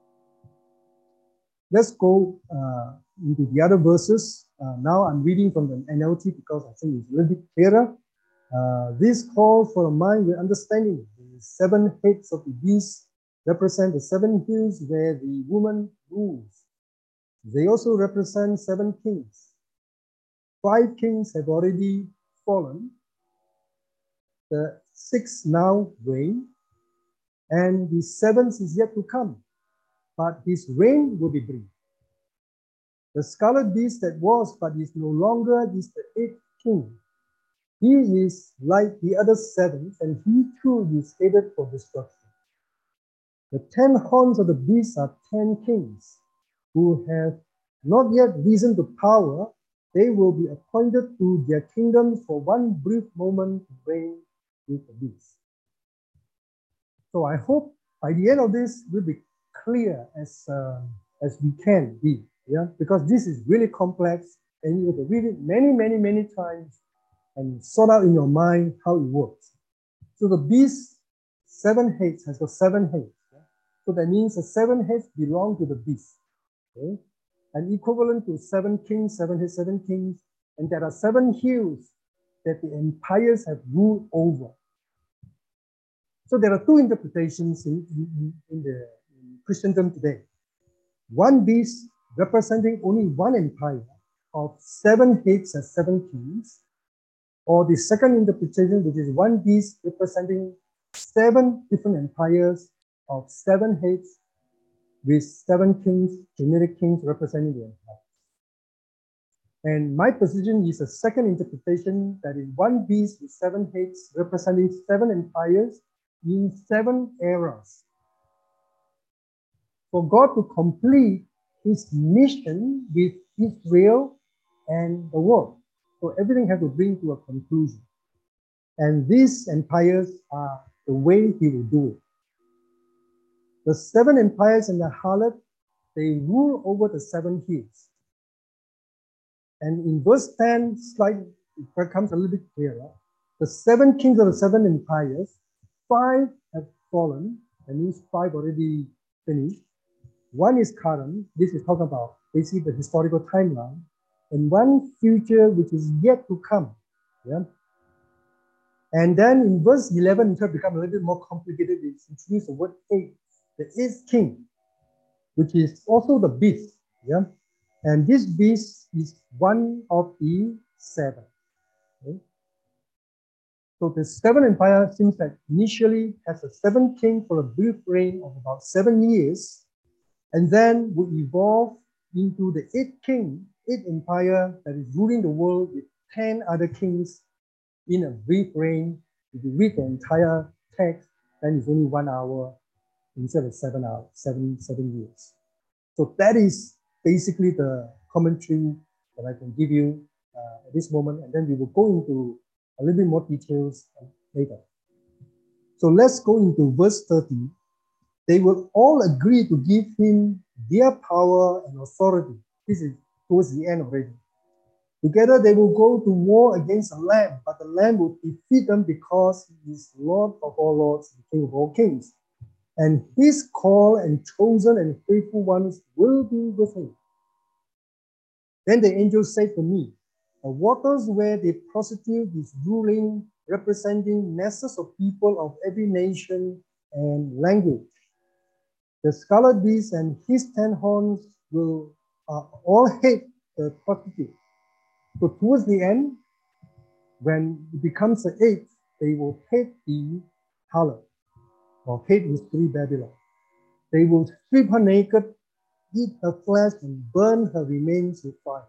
Let's go uh, into the other verses. Uh, now I'm reading from the N L T because I think it's a little bit clearer. Uh, this calls for a mind with understanding. The seven heads of the beast represent the seven hills where the woman rules. They also represent seven kings. Five kings have already fallen. The sixth now reign, and the seventh is yet to come, but his reign will be brief. The scarlet beast that was, but is no longer, is the eighth king, He is like the other seven, and he too is headed for destruction. The ten horns of the beast are ten kings who have not yet risen to power. They will be appointed to their kingdoms for one brief moment to reign with the beast. So I hope by the end of this, we'll be clear as, uh, as we can be, yeah? Because this is really complex and you have to read it many, many, many times and sort out in your mind how it works. So the beast, seven heads, has got seven heads. Yeah? So that means the seven heads belong to the beast. Okay? And equivalent to seven kings, seven heads, seven kings. And there are seven hills that the empires have ruled over. So there are two interpretations in, in, in the in Christendom today. One beast representing only one empire of seven heads and seven kings, or the second interpretation, which is one beast representing seven different empires of seven heads with seven kings, generic kings representing the empire. And my position is a second interpretation, that is one beast with seven heads representing seven empires in seven eras. For God to complete his mission with Israel and the world. So everything has to bring to a conclusion. And these empires are the way he will do it. The seven empires and the harlot, they rule over the seven hills. And in verse ten, slide, it becomes a little bit clearer. The seven kings of the seven empires, five have fallen, that means five already finished. One is current, this is talking about basically the historical timeline, and one future which is yet to come. Yeah. And then in verse eleven, it becomes a little bit more complicated. It's introduced the word eight, the eighth king, which is also the beast. Yeah. And this beast is one of the seven. Okay? So the seven empire seems that initially has a seven king for a brief reign of about seven years, and then would evolve into the eighth king, eighth empire that is ruling the world with ten other kings in a brief reign. If you read the entire text, then it's only one hour instead of seven hours, seven, seven years. So that is basically the commentary that I can give you uh, at this moment, and then we will go into a little bit more details later. So let's go into verse thirty. They will all agree to give him their power and authority. This is towards the end already. Together they will go to war against the Lamb, but the Lamb will defeat them because he is Lord of all lords, the King of all kings. And his called and chosen and faithful ones will be with him. Then the angel said to me, the waters where they prostitute is ruling, representing masses of people of every nation and language. The scarlet beast and his ten horns will uh, all hate the prostitute. So towards the end, when it becomes the eighth, they will hate the harlot, or hate Mystery Babylon. They will strip her naked, eat her flesh, and burn her remains with fire.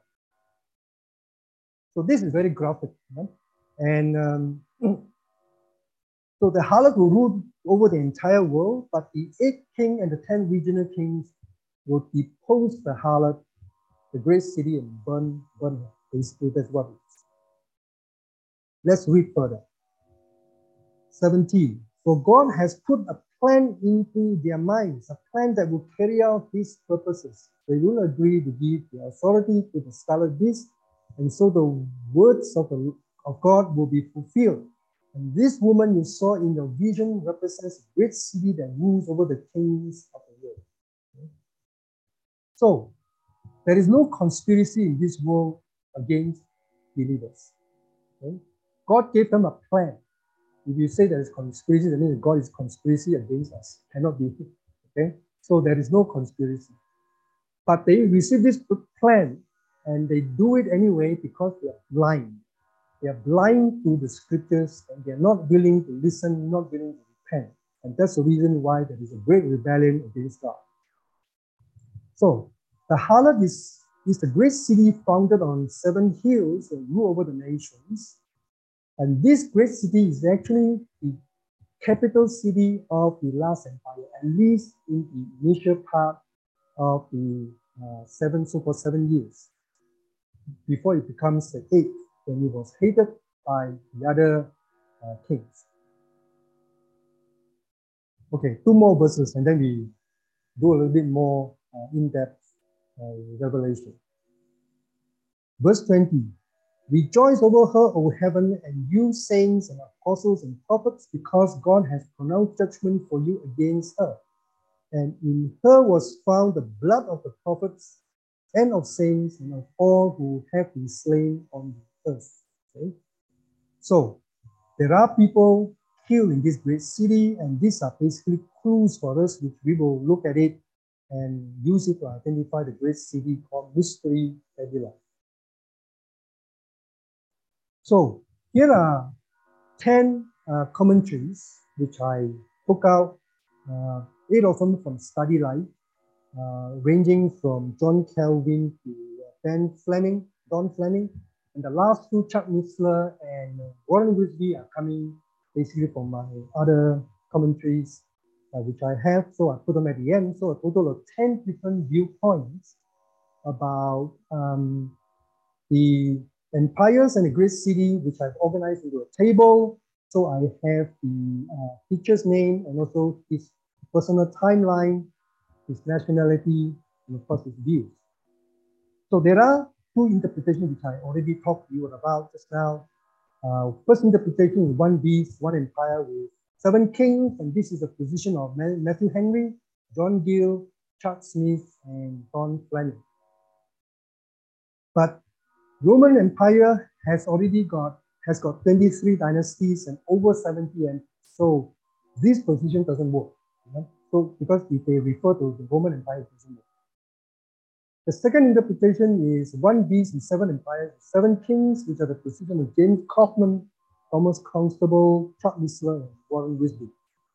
So this is very graphic. Right? And um, so the harlot will rule over the entire world, but the eighth king and the ten regional kings will depose the harlot, the great city, and burn, burn her. Basically, that's what it is. Let's read further. seventeen. For God has put a plan into their minds, a plan that will carry out his purposes. They will agree to give the authority to the scarlet beast, and so the words of, the, of God will be fulfilled. And this woman you saw in your vision represents a great city that rules over the kings of the world. Okay? So, there is no conspiracy in this world against believers. Okay? God gave them a plan. If you say there is conspiracy, that means God is conspiracy against us. Cannot be. Okay? So there is no conspiracy. But they receive this plan and they do it anyway because they are blind. They are blind to the scriptures and they are not willing to listen, not willing to repent. And that's the reason why there is a great rebellion against God. So the harlot is, is the great city founded on seven hills and rule over the nations. And this great city is actually the capital city of the last empire, at least in the initial part of the uh, seven, so-called seven years, before it becomes the eighth, when it was hated by the other uh, kings. Okay, two more verses, and then we do a little bit more uh, in-depth uh, revelation. Verse twenty, rejoice over her, O heaven, and you saints and apostles and prophets, because God has pronounced judgment for you against her. And in her was found the blood of the prophets and of saints and of all who have been slain on the earth. Okay? So there are people killed in this great city, and these are basically clues for us, which we will look at it and use it to identify the great city called Mystery Babylon. So here are ten uh, commentaries which I took out, uh, eight of them from Study Light, uh, ranging from John Calvin to uh, Ben Fleming, Don Fleming, and the last two, Chuck Missler and uh, Warren Wiersbe, are coming basically from my other commentaries uh, which I have, so I put them at the end. So a total of ten different viewpoints about um, the empires and the great city, which I've organized into a table. So I have the uh, teacher's name and also his personal timeline, his nationality, and of course his views. So there are two interpretations which I already talked to you about just now. Uh, first interpretation is one beast, one empire with seven kings, and this is the position of Matthew Henry, John Gill, Chuck Smith, and Don Fleming. But Roman Empire has already got has got twenty-three dynasties and over seventy, and so this position doesn't work. You know? So because if they refer to the Roman Empire, it doesn't work. The second interpretation is one beast and seven empires, seven kings, which are the position of James Kaufman, Thomas Constable, Chuck Missler, and Warren Wiersbe.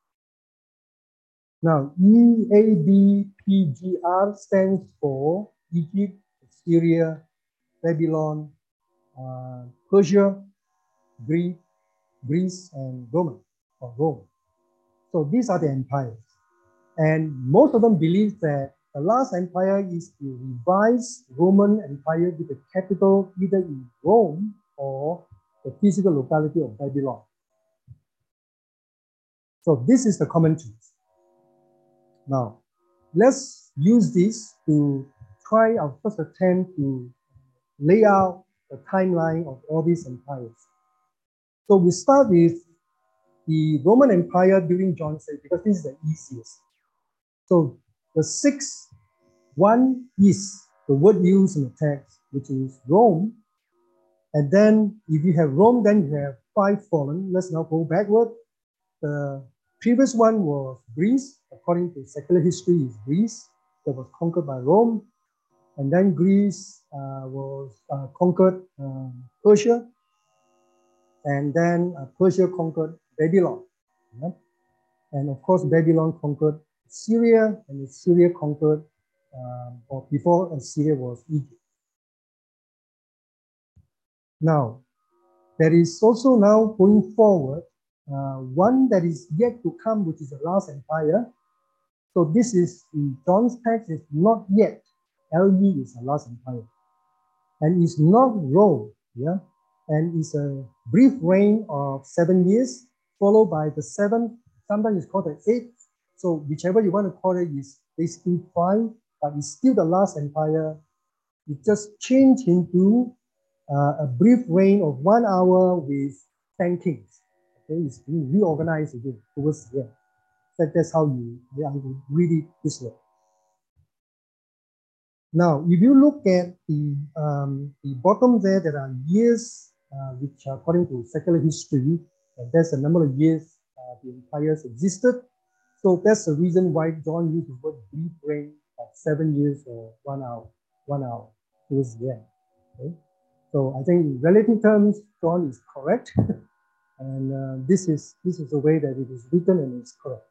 Now, E A B P G R stands for Egypt, Syria, Babylon, uh, Persia, Greece, Greece, and Rome, or Rome. So these are the empires. And most of them believe that the last empire is the revised Roman Empire with the capital either in Rome or the physical locality of Babylon. So this is the commentaries. Now, let's use this to try our first attempt to lay out the timeline of all these empires. So we start with the Roman Empire during John's age, because this is the easiest. So the sixth one is the word used in the text, which is Rome. And then if you have Rome, then you have five fallen. Let's now go backward. The previous one was Greece. According to secular history, is Greece that was conquered by Rome. And then Greece uh, was uh, conquered um, Persia. And then uh, Persia conquered Babylon. Yeah? And of course, Babylon conquered Syria, and Syria conquered, um, or before Assyria was Egypt. Now, there is also now going forward, uh, one that is yet to come, which is the last empire. So this is, in John's text, is not yet. L E is the last empire. And it's not Rome, yeah? And it's a brief reign of seven years, followed by the seventh, sometimes it's called the eighth. So whichever you want to call it is basically fine, but it's still the last empire. It just changed into uh, a brief reign of one hour with ten kings. Okay, it's being reorganized again towards the end. So that's how you, yeah, you read it this way. Now, if you look at the, um, the bottom there, there are years, uh, which according to secular history, uh, there's a number of years uh, the empires existed. So that's the reason why John used the word brief reign of seven years or one hour, one hour towards the end. Okay? So I think in relative terms, John is correct. And uh, this is this is the way that it is written and it's correct.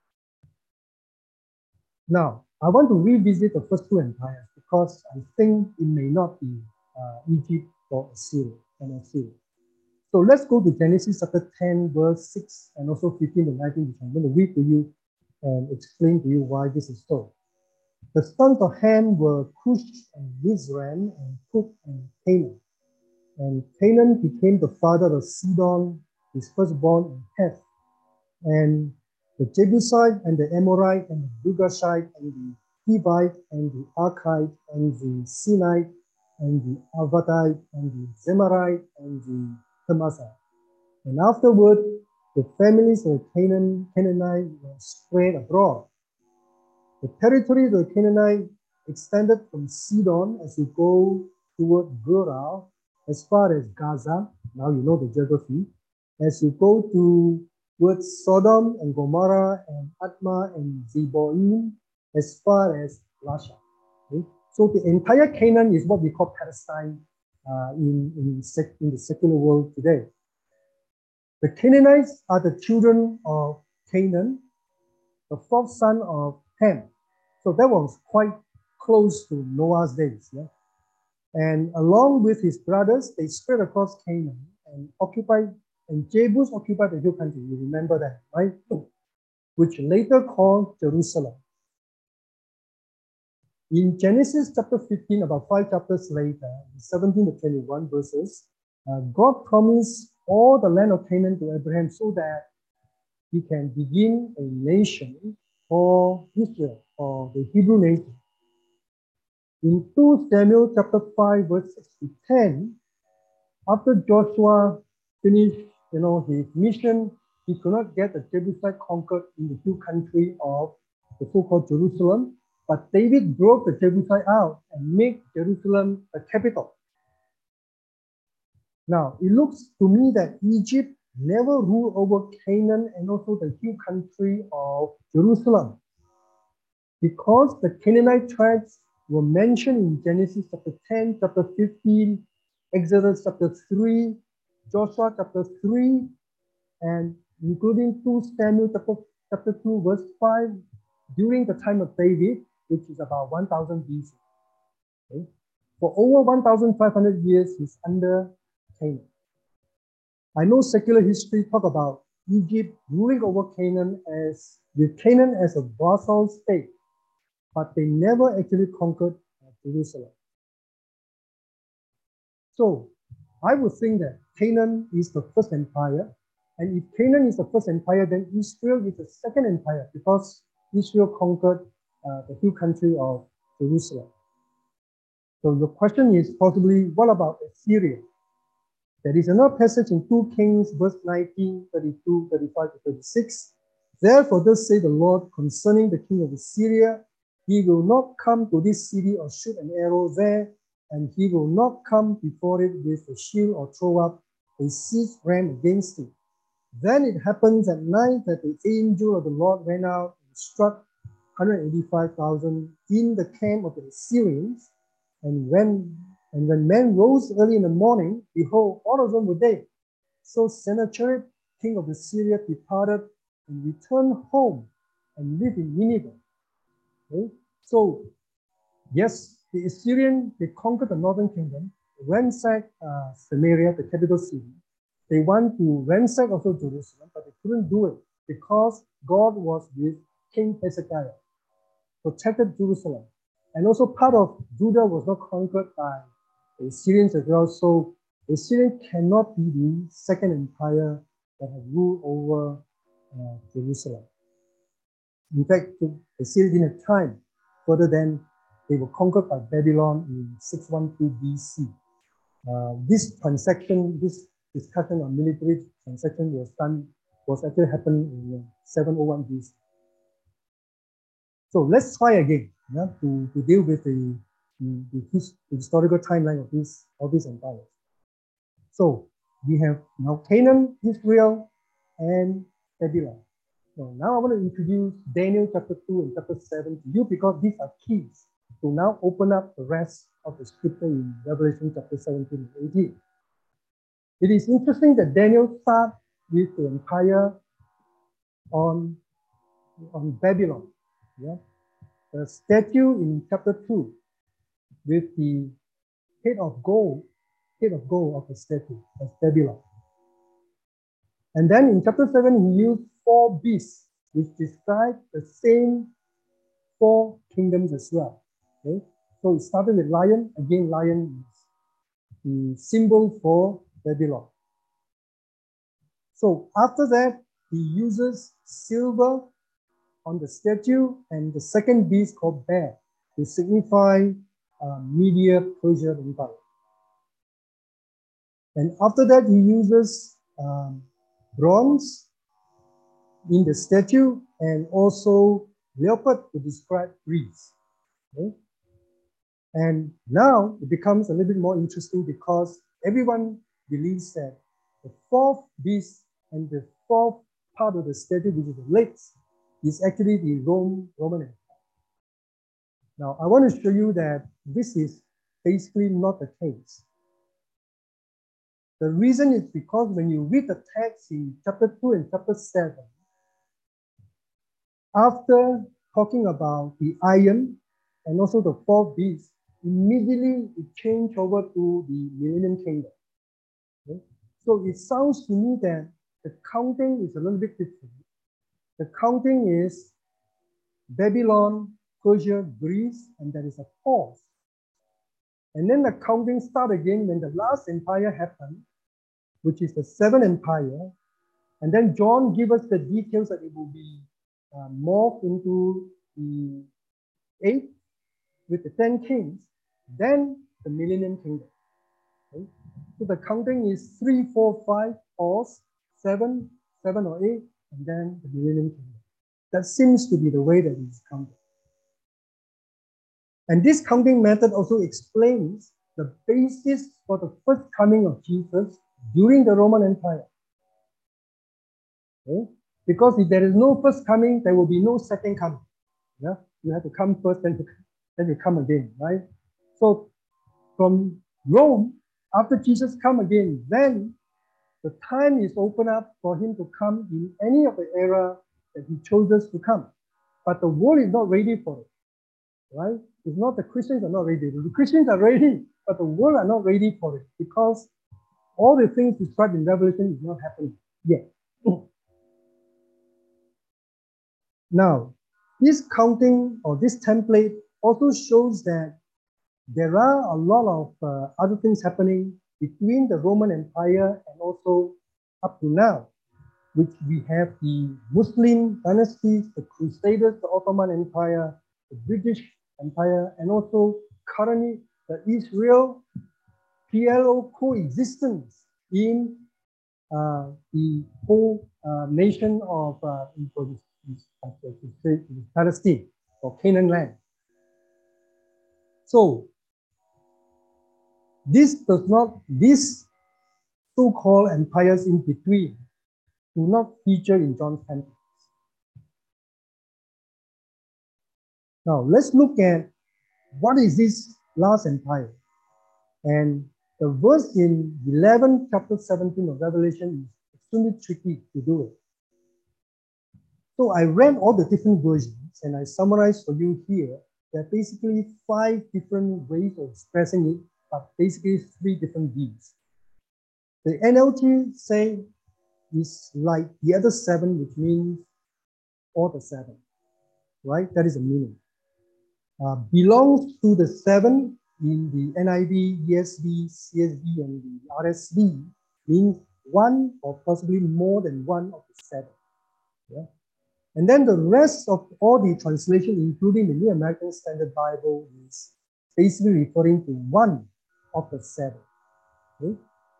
Now, I want to revisit the first two empires because I think it may not be uh, Egypt or Assyria and Assyria. So let's go to Genesis chapter ten, verse six, and also fifteen to nineteen, which I'm going to read to you and explain to you why this is so. The sons of Ham were Cush and Mizraim and Put and Canaan. And Canaan became the father of Sidon, his firstborn, and Heth. And the Jebusite and the Amorite and the Girgashite and the Hivite and the Archite and the Sinite and the Arvadite and the Zemarite and the Temasite. And afterward, the families of Canaan, Canaanite were spread abroad. The territory of the Canaanite extended from Sidon as you go toward Gerar, as far as Gaza. Now you know the geography. As you go towards Sodom and Gomorrah and Admah and Zeboim, as far as Lasha. Okay? So the entire Canaan is what we call Palestine uh, in, in, sec in the secular world today. The Canaanites are the children of Canaan, the fourth son of Ham. So that was quite close to Noah's days. Yeah? And along with his brothers, they spread across Canaan and occupied, and Jebus occupied the hill country. You remember that, right? Which later called Jerusalem. In Genesis chapter fifteen, about five chapters later, seventeen to twenty-one verses, uh, God promised all the land of Canaan to Abraham so that he can begin a nation called Israel, or the Hebrew nation. In Second Samuel chapter five, verse six to ten, after Joshua finished, you know, his mission, he could not get the Jebusite conquered in the hill country of the so-called Jerusalem, but David drove the Jebusite out and made Jerusalem a capital. Now, it looks to me that Egypt never ruled over Canaan and also the hill country of Jerusalem, because the Canaanite tribes were mentioned in Genesis chapter ten, chapter fifteen, Exodus chapter three, Joshua chapter three, and including Second Samuel chapter, chapter two, verse five, during the time of David, which is about one thousand B C. Okay? For over one thousand five hundred years, he's under Canaan. I know secular history talk about Egypt ruling over Canaan as with Canaan as a vassal state, but they never actually conquered Jerusalem. So I would think that Canaan is the first empire, and if Canaan is the first empire, then Israel is the second empire, because Israel conquered uh, the hill country of Jerusalem. So the question is possibly, what about Assyria? There is another passage in Second Kings, verse nineteen, thirty-two, thirty-five to thirty-six. Therefore, thus say the Lord concerning the king of Assyria, he will not come to this city or shoot an arrow there, and he will not come before it with a shield or throw up a siege ram against it. Then it happens at night that the angel of the Lord went out and struck one hundred eighty-five thousand in the camp of the Assyrians, and when and when men rose early in the morning, behold, all of them were dead. So Sennacherib, king of Assyria, departed and returned home and lived in Nineveh. Okay? So, yes, the Assyrian, they conquered the northern kingdom, ransacked uh, Samaria, the capital city. They want to ransack also Jerusalem, but they couldn't do it because God was with King Hezekiah, protected Jerusalem. And also part of Judah was not conquered by the Assyrians as well. So the Assyrian cannot be the second empire that had ruled over uh, Jerusalem. In fact, the Assyrians didn't have time further than they were conquered by Babylon in six twelve B C. Uh, this transaction, this discussion on military transaction was done, was actually happened in seven oh one B C. So let's try again yeah, to, to deal with the, the, the, his, the historical timeline of this of this empire. So we have now Canaan, Israel, and Babylon. So now I want to introduce Daniel chapter two and chapter seven to you, because these are keys to now open up the rest of the scripture in Revelation chapter seventeen and eighteen. It is interesting that Daniel starts with the empire on, on Babylon. Yeah? The statue in chapter two with the head of gold, head of gold of the statue, that's Babylon. And then in chapter seven, he used four beasts, which describe the same four kingdoms as well. Okay? So it started with lion. Again, lion is the symbol for Babylon. So after that, he uses silver on the statue and the second beast called bear to signify uh, Media Persia Empire. And after that, he uses um, bronze in the statue and also leopard to describe Greece. Okay? And now it becomes a little bit more interesting because everyone believes that the fourth beast and the fourth part of the statue, which is the legs, is actually the Rome, Roman Empire. Now, I want to show you that this is basically not the case. The reason is because when you read the text in chapter two and chapter seven, after talking about the iron and also the fourth beast, immediately it changed over to the Millennium Kingdom. Okay? So it sounds to me that the counting is a little bit different. The counting is Babylon, Persia, Greece, and there is a pause. And then the counting starts again when the last empire happened, which is the seventh empire. And then John gives us the details that it will be uh, morphed into the eighth with the ten kings, then the Millennium Kingdom. Okay? So the counting is three, four, five, pause, seven, seven or eight, and then the Millennium Kingdom. That seems to be the way that it's counted. And this counting method also explains the basis for the first coming of Jesus during the Roman Empire. Okay? Because if there is no first coming, there will be no second coming. Yeah? You have to come first, then you, then you come again, right? So from Rome, after Jesus come again, then the time is open up for him to come in any of the era that he chooses to come. But the world is not ready for it, right? It's not the Christians are not ready. The Christians are ready, but the world are not ready for it because all the things described in Revelation is not happening yet. Now, this counting or this template also shows that there are a lot of uh, other things happening between the Roman Empire and also up to now, which we have the Muslim dynasties, the Crusaders, the Ottoman Empire, the British Empire, and also currently the Israel P L O coexistence in uh, the whole uh, nation of uh, Palestine or Canaan land. So this does not, these so-called empires in between do not feature in John's templates. Now let's look at what is this last empire. And the verse in eleven, chapter seventeen of Revelation is extremely tricky to do it. So I read all the different versions and I summarized for you here. There are basically five different ways of expressing it, but basically three different views. The N L T say is like the other seven, which means all the seven, right? That is the meaning. Uh, belongs to the seven in the N I V, E S V, C S V, and the R S V means one or possibly more than one of the seven. Yeah? And then the rest of all the translation, including the New American Standard Bible, is basically referring to one of the seven. Okay?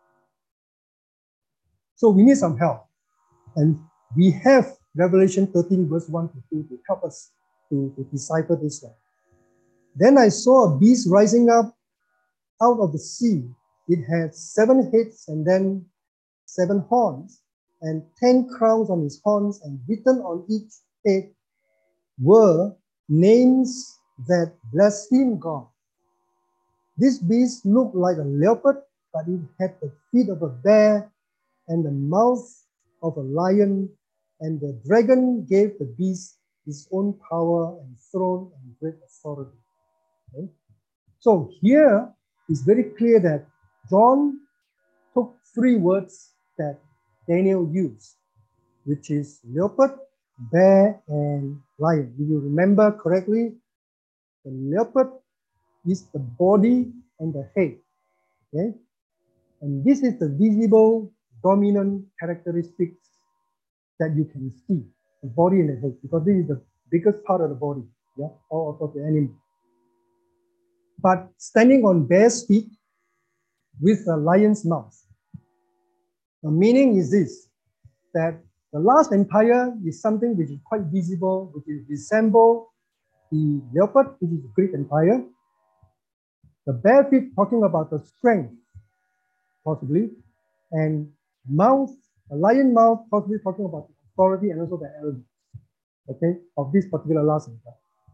So we need some help. And we have Revelation thirteen, verse one to two to help us to, to decipher this one. Then I saw a beast rising up out of the sea. It had seven heads and then seven horns, and ten crowns on its horns, and written on each head were names that blaspheme God. This beast looked like a leopard, but it had the feet of a bear and the mouth of a lion, and the dragon gave the beast his own power and throne and great authority. Okay? So here it's very clear that John took three words that Daniel used, which is leopard, bear, and lion. If you remember correctly, the leopard is the body and the head, okay? And this is the visible dominant characteristics that you can see, the body and the head, because this is the biggest part of the body, yeah, of, of the animal. But standing on bear's feet with a lion's mouth. The meaning is this, that the last empire is something which is quite visible, which is resemble the leopard, which is the Greek empire. The bear feet talking about the strength, possibly, and mouth, a lion mouth, possibly talking about the authority and also the arrogance, okay, of this particular last empire.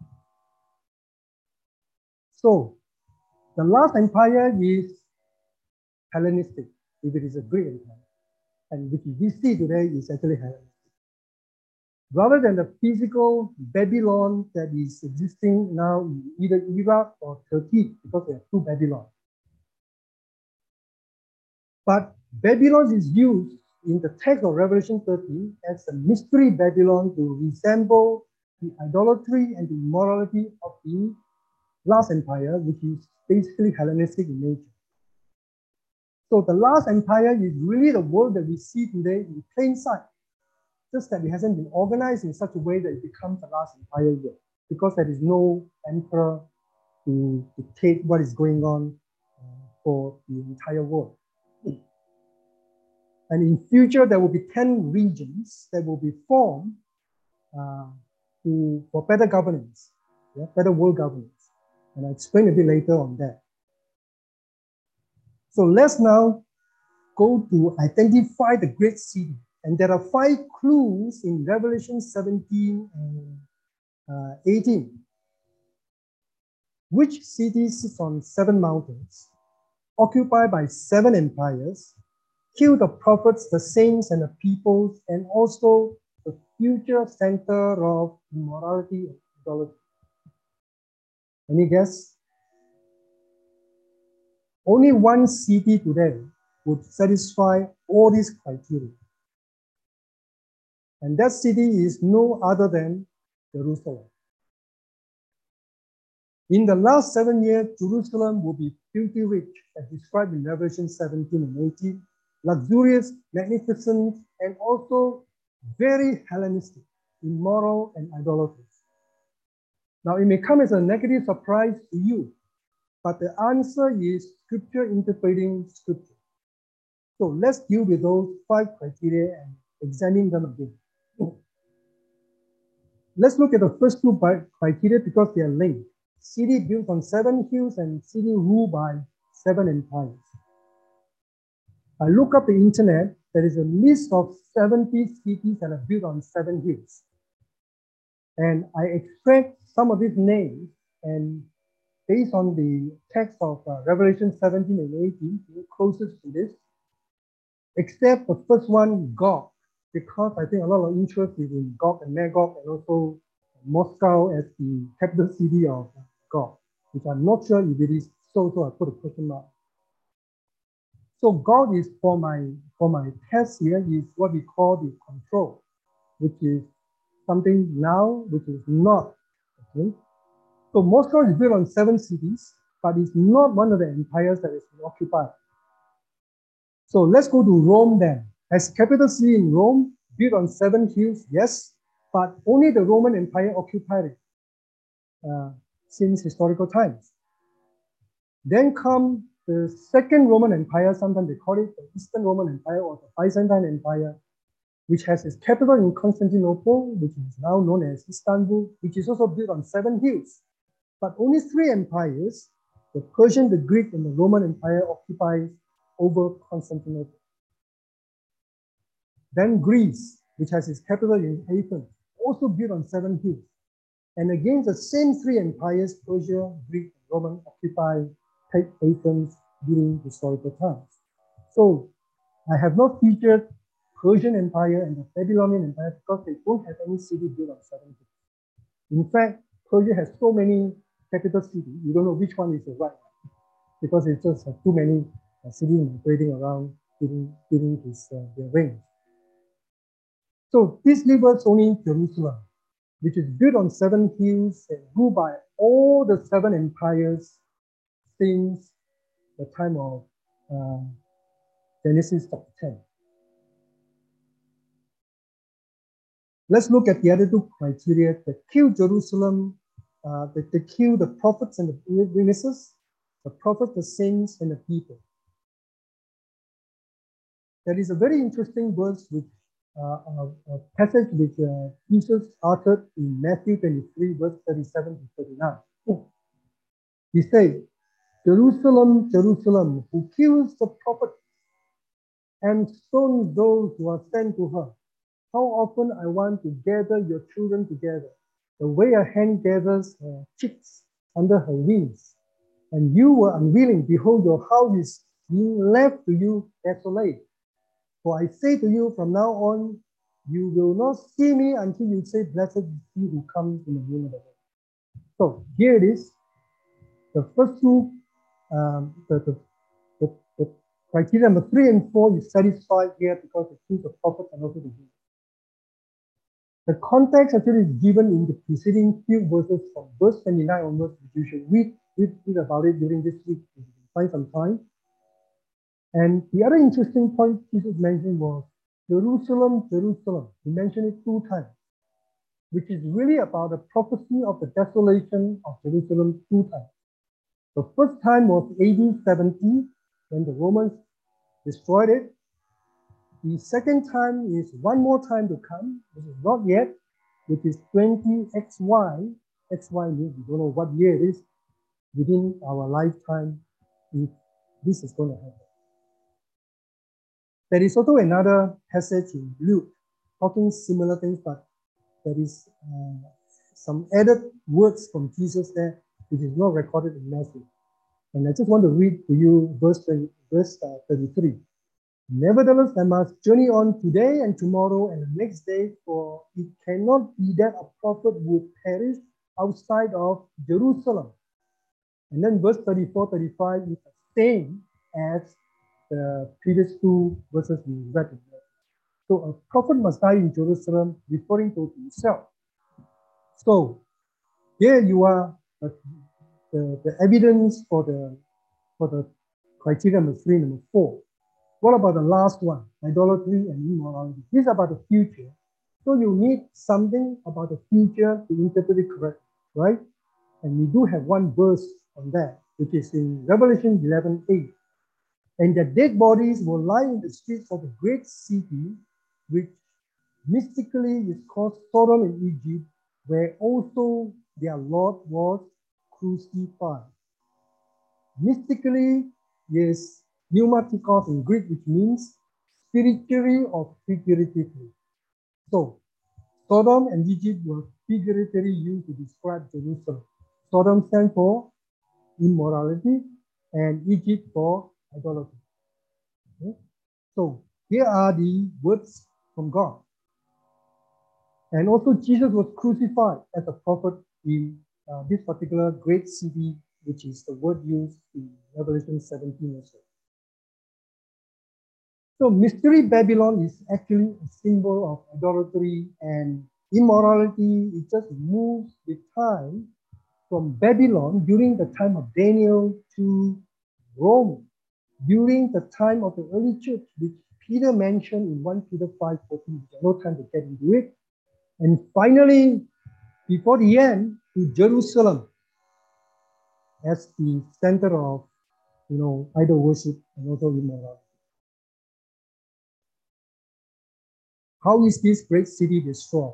So, the last empire is Hellenistic, if it is a Greek empire, and which we see today is actually Hellenistic. Rather than the physical Babylon that is existing now in either Iraq or Turkey, because there are two Babylons. But Babylon is used in the text of Revelation thirteen as a mystery Babylon to resemble the idolatry and the immorality of the last empire, which is basically Hellenistic in nature. So the last empire is really the world that we see today in plain sight, just that it hasn't been organized in such a way that it becomes the last empire yet, because there is no emperor to dictate what is going on uh, for the entire world. And in future, there will be ten regions that will be formed uh, to, for better governance, yeah, better world governance. And I'll explain a bit later on that. So let's now go to identify the great city. And there are five clues in Revelation seventeen and uh, eighteen. Which city sits on seven mountains, occupied by seven empires, kill the prophets, the saints, and the peoples, and also the future center of immorality and idolatry? Any guess? Only one city today would satisfy all these criteria. And that city is no other than Jerusalem. In the last seven years, Jerusalem will be filthy rich, as described in Revelation seventeen and eighteen, luxurious, magnificent, and also very Hellenistic, immoral, and idolatrous. Now, it may come as a negative surprise to you, but the answer is Scripture interpreting Scripture. So let's deal with those five criteria and examine them again. Let's look at the first two criteria because they are linked. City built on seven hills and city ruled by seven empires. I look up the internet, there is a list of seventy cities that are built on seven hills. And I extract some of these names, and based on the text of uh, Revelation seventeen and eighteen, closest to this, except the first one, Gog, because I think a lot of interest is in Gog and Magog, and also Moscow as the capital city of Gog, which I'm not sure if it is so, so I put a question mark. So Gog is, for my, for my test here, is what we call the control, which is something now which is not, okay? So Moscow is built on seven cities, but it's not one of the empires that has been occupied. So let's go to Rome then. As capital city in Rome, built on seven hills, yes, but only the Roman Empire occupied it uh, since historical times. Then come the Second Roman Empire, sometimes they call it the Eastern Roman Empire or the Byzantine Empire, which has its capital in Constantinople, which is now known as Istanbul, which is also built on seven hills. But only three empires, the Persian, the Greek, and the Roman Empire, occupies over Constantinople. Then Greece, which has its capital in Athens, also built on seven hills. And again, the same three empires, Persia, Greek, and Roman, occupy Athens during historical times. So I have not featured Persian Empire and the Babylonian Empire because they don't have any city built on seven hills. In fact, Persia has so many capital cities, you don't know which one is the right one, because it just has too many uh, cities migrating around during, during his, uh, their reign. So this leaves us only Jerusalem, which is built on seven hills and ruled by all the seven empires since the time of uh, Genesis chapter ten. Let's look at the other two criteria that kill Jerusalem, uh, that they kill the prophets and the witnesses, the prophets, the saints, and the people. There is a very interesting verse with uh, a, a passage which uh, Jesus uttered in Matthew twenty-three, verse thirty-seven to thirty-nine. Oh. He said, Jerusalem, Jerusalem, who kills the prophets and stones those who are sent to her. How often I want to gather your children together, the way a hen gathers her chicks under her wings. And you were unwilling. Behold, your house is being left to you desolate. For I say to you, from now on, you will not see me until you say, blessed is he who comes in the name of the Lord. So here it is. The first two, um, the, the, the, the criteria number three and four is satisfied here because it kills the prophets and also the healers. The context actually is given in the preceding few verses from verse twenty-nine onwards, which you should read, read, read about it during this week if you can find some time. And the other interesting point Jesus mentioned was Jerusalem, Jerusalem. He mentioned it two times, which is really about the prophecy of the desolation of Jerusalem two times. The first time was A D seventy, when the Romans destroyed it. The second time is one more time to come, which is not yet, which is twenty X Y. X Y means we don't know what year it is within our lifetime if this is going to happen. There is also another passage in Luke talking similar things, but there is uh, some added words from Jesus there, which is not recorded in Matthew. And I just want to read to you verse, verse uh, thirty-three. Nevertheless, I must journey on today and tomorrow and the next day, for it cannot be that a prophet would perish outside of Jerusalem. And then verse thirty-four, thirty-five is the same as the previous two verses we read. So a prophet must die in Jerusalem, referring to himself. So here you are, uh, the, the evidence for the, for the criteria number three, number four. What about the last one? Idolatry and immorality. This is about the future. So you need something about the future to interpret it correctly, right? And we do have one verse on that, which is in Revelation eleven eight. And the dead bodies will lie in the streets of the great city, which mystically is called Sodom and Egypt, where also their Lord was crucified. Mystically is pneumatikos in Greek, which means spiritually or figuratively. So Sodom and Egypt were figuratively used to describe Jerusalem. Sodom stands for immorality and Egypt for idolatry. Okay? So here are the words from God. And also Jesus was crucified as a prophet in uh, this particular great city, which is the word used in Revelation seventeen or so. So Mystery Babylon is actually a symbol of idolatry and immorality. It just moves with time from Babylon during the time of Daniel to Rome during the time of the early church, which Peter mentioned in First Peter five fourteen. There's no time to get into it. And finally, before the end, to Jerusalem as the center of, you know, idol worship and also immorality. How is this great city destroyed?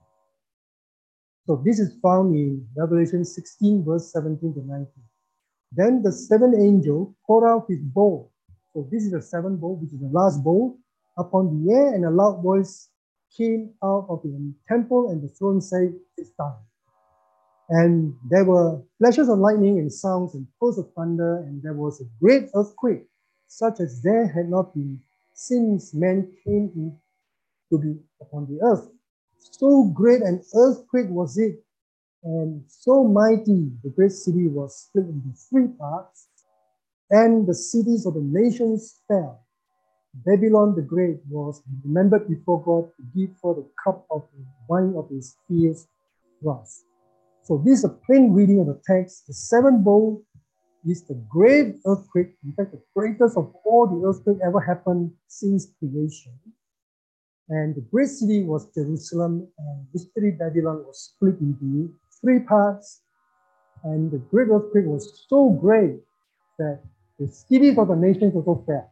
So this is found in Revelation sixteen, verse seventeen to nineteen. Then the seventh angel poured out his bowl. So this is the seventh bowl, which is the last bowl, upon the air, and a loud voice came out of the temple, and the throne said, it's done. And there were flashes of lightning and sounds and peals of thunder, and there was a great earthquake, such as there had not been since man came in to be upon the earth. So great an earthquake was it, and so mighty, the great city was split into three parts, and the cities of the nations fell. Babylon the Great was remembered before God to give her the cup of the wine of his fierce wrath. So this is a plain reading of the text. The seventh bowl is the great earthquake, in fact, the greatest of all the earthquakes ever happened since creation. And the great city was Jerusalem, and mystery Babylon was split into three parts. And the great earthquake was so great that the cities of the nations also fell.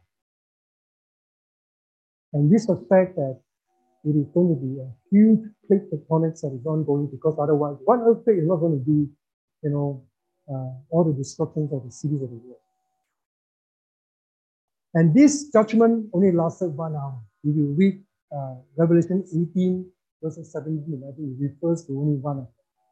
And we suspect that it is going to be a huge plate tectonics that is ongoing, because otherwise one earthquake is not going to do, you know, uh, all the destructions of the cities of the world. And this judgment only lasted one hour. If you read uh, Revelation eighteen, verses seventeen, I think it refers to only one hour.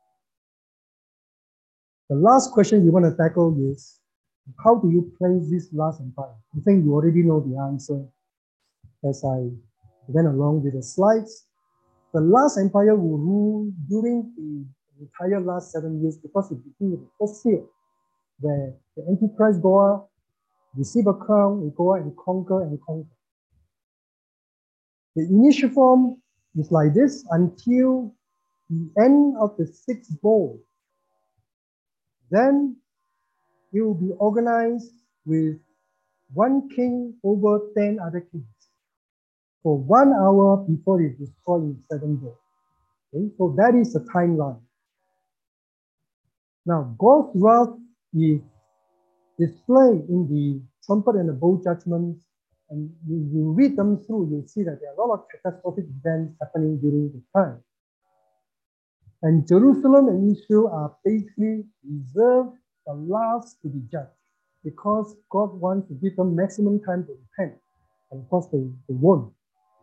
The last question you want to tackle is, how do you place this last empire? I think you already know the answer as I went along with the slides. The last empire will rule during the entire last seven years, because it begins with the first year, where the Antichrist go out, receive a crown, and go out and conquer and conquer. The initial form is like this until the end of the sixth bowl. Then it will be organized with one king over ten other kings for one hour before it destroys in seven days. Okay? So that is the timeline. Now, God's wrath is displayed in the trumpet and the bowl judgments, and you, you read them through, you'll see that there are a lot of catastrophic events happening during the time. And Jerusalem and Israel are basically reserved the last to be judged, because God wants to give them maximum time to repent. And of course, they, they won't.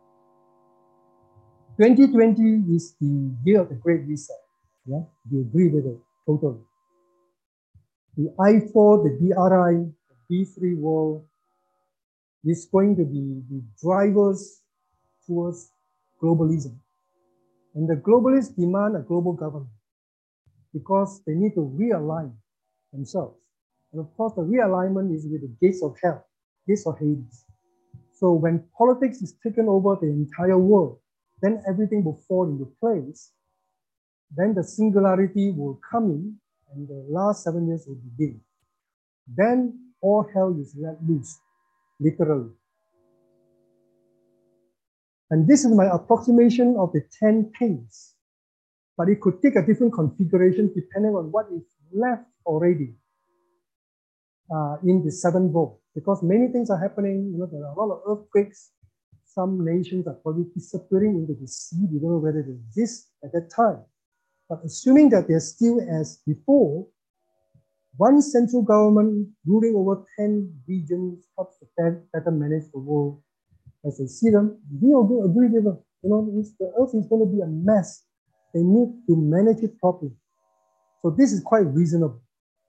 twenty twenty is the year of the Great Reset. Yeah, you agree with it totally. The I four, the B R I, the B three world is going to be the drivers towards globalism. And the globalists demand a global government because they need to realign themselves. And of course, the realignment is with the gates of hell, gates of Hades. So when politics is taken over the entire world, then everything will fall into place. Then the singularity will come in, and the last seven years will begin. Then all hell is let loose, literally. And this is my approximation of the ten kings. But it could take a different configuration depending on what is left already uh, in the seventh bowl. Because many things are happening. You know, there are a lot of earthquakes. Some nations are probably disappearing into the sea. We don't know whether they exist at that time. But assuming that they're still as before, one central government ruling over ten regions helps to better manage the world as they see them. We all agree with them. You know, the earth is going to be a mess. They need to manage it properly. So this is quite reasonable.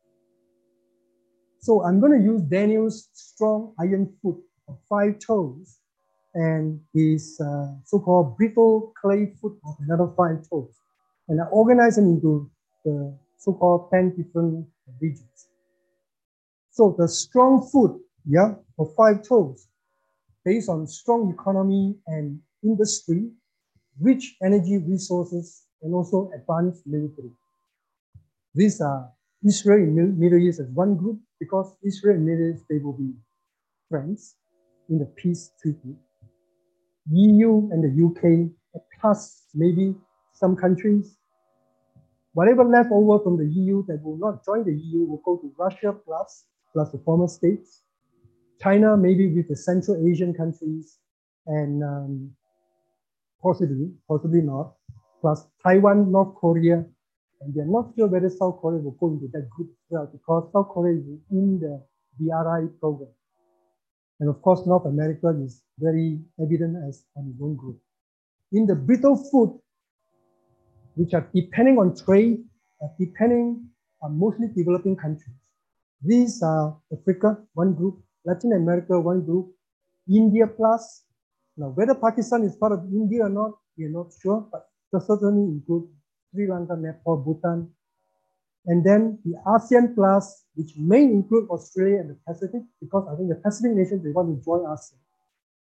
So I'm going to use Daniel's strong iron foot of five toes and his uh, so-called brittle clay foot of another five toes. And I organize them into the so-called ten different regions. So the strong foot, yeah, of five toes, based on strong economy and industry, rich energy resources, and also advanced military. These are Israel and Middle East as one group, because Israel and Middle East, they will be friends in the peace treaty. E U and the U K, plus maybe some countries. Whatever left over from the E U that will not join the E U will go to Russia plus, plus the former states. China, maybe with the Central Asian countries, and um, possibly, possibly not, plus Taiwan, North Korea, and they're not sure whether South Korea will go into that group as well, because South Korea is in the B R I program. And of course, North America is very evident as on its own group. In the brittle foot, which are depending on trade, uh, depending on mostly developing countries. These are Africa, one group, Latin America, one group, India plus. Now, whether Pakistan is part of India or not, we are not sure, but they certainly include Sri Lanka, Nepal, Bhutan. And then the ASEAN plus, which may include Australia and the Pacific, because I think the Pacific nations, they want to join ASEAN.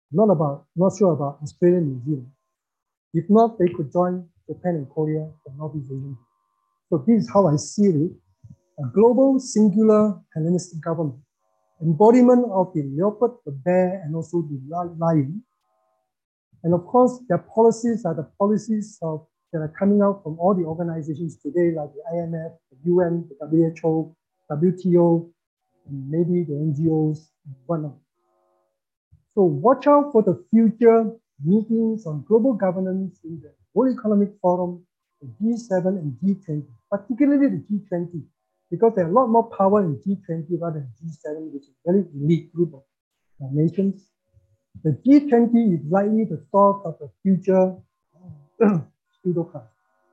Not about, not sure about Australia and New Zealand. If not, they could join Japan and Korea and Northeast Asian. So this is how I see it: a global, singular, Hellenistic government, embodiment of the leopard, the bear, and also the lion. And of course, their policies are the policies of, that are coming out from all the organizations today, like the I M F, the U N, the W H O, W T O, and maybe the N G Os, and whatnot. So watch out for the future meetings on global governance in the World Economic Forum, the G seven and G twenty, particularly the G twenty, because there are a lot more power in G twenty rather than G seven, which is a very elite group of uh, nations. The G twenty is likely the source of the future pseudo class.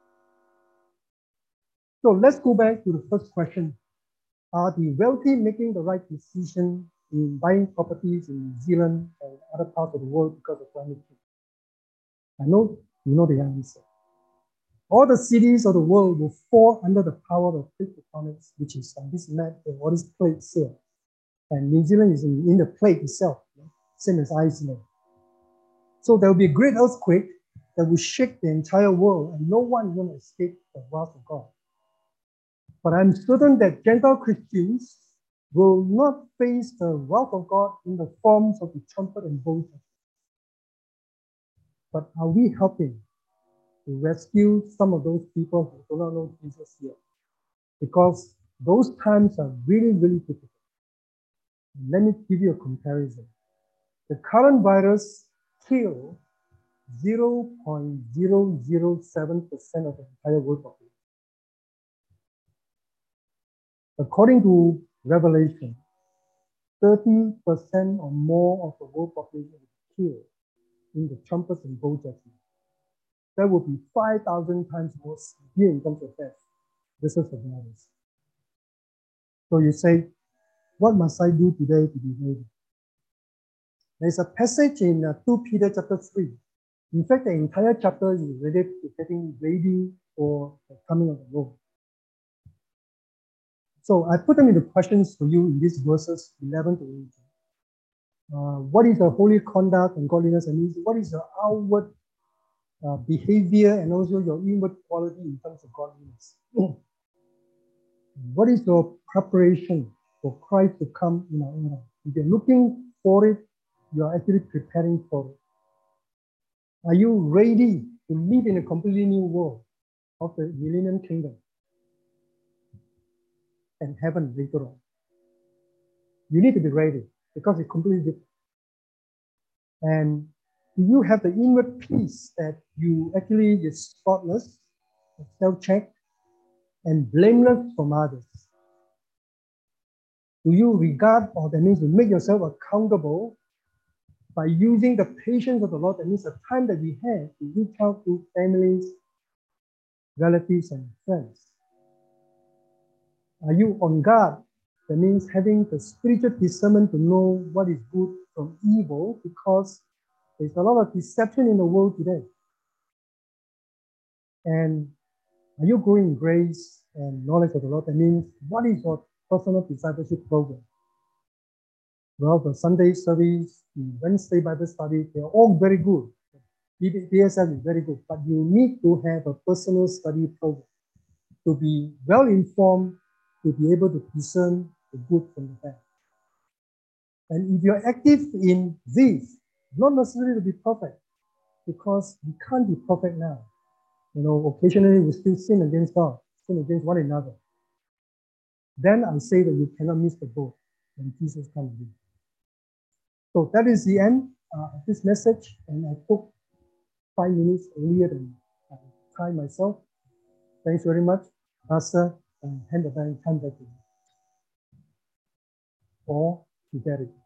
So let's go back to the first question. Are the wealthy making the right decision in buying properties in New Zealand and other parts of the world because of climate change? I know you know the answer. All the cities of the world will fall under the power of plate tectonics, which is on this map, what is plate here. And New Zealand is in, in the plate itself, same as Iceland. So there will be a great earthquake that will shake the entire world, and no one is going to escape the wrath of God. But I'm certain that Gentile Christians will not face the wrath of God in the forms of the trumpet and bowls. But are we helping to rescue some of those people who do not know Jesus yet? Because those times are really, really difficult. Let me give you a comparison. The current virus killed zero point zero zero seven percent of the entire world population. According to Revelation, thirty percent or more of the world population was killed in the trumpets and bowl judgment. That would be five thousand times more severe in terms of death. This is the virus. So you say, what must I do today to be ready? There's a passage in uh, Second Peter chapter three. In fact, the entire chapter is related to getting ready for the coming of the Lord. So I put them into questions for you in these verses eleven to eighteen. Uh, what is the holy conduct and godliness? And what is the outward uh, behavior and also your inward quality in terms of godliness? What is your preparation for Christ to come in our era? If you're looking for it, you are actually preparing for it. Are you ready to live in a completely new world of the millennium kingdom and heaven later on? You need to be ready because it's completely different. And do you have the inward peace that you actually is spotless, self-checked, and blameless from others? Do you regard, or that means to make yourself accountable by using the patience of the Lord? That means the time that we have to reach out to families, relatives, and friends. Are you on guard? That means having the spiritual discernment to know what is good from evil, because there's a lot of deception in the world today. And are you growing in grace and knowledge of the Lord? That means, what is your personal discipleship program? Well, the Sunday service, the Wednesday Bible study, they're all very good. B S F is very good, but you need to have a personal study program to be well informed, to be able to discern the good from the bad. And if you're active in this, not necessarily to be perfect, because we can't be perfect now. You know, occasionally we still sin against God, sin against one another. Then I say that you cannot miss the boat when Jesus comes in. So that is the end uh, of this message, and I took five minutes earlier than I timed myself. Thanks very much, Pastor, and hand the time back to you. Or to Derek.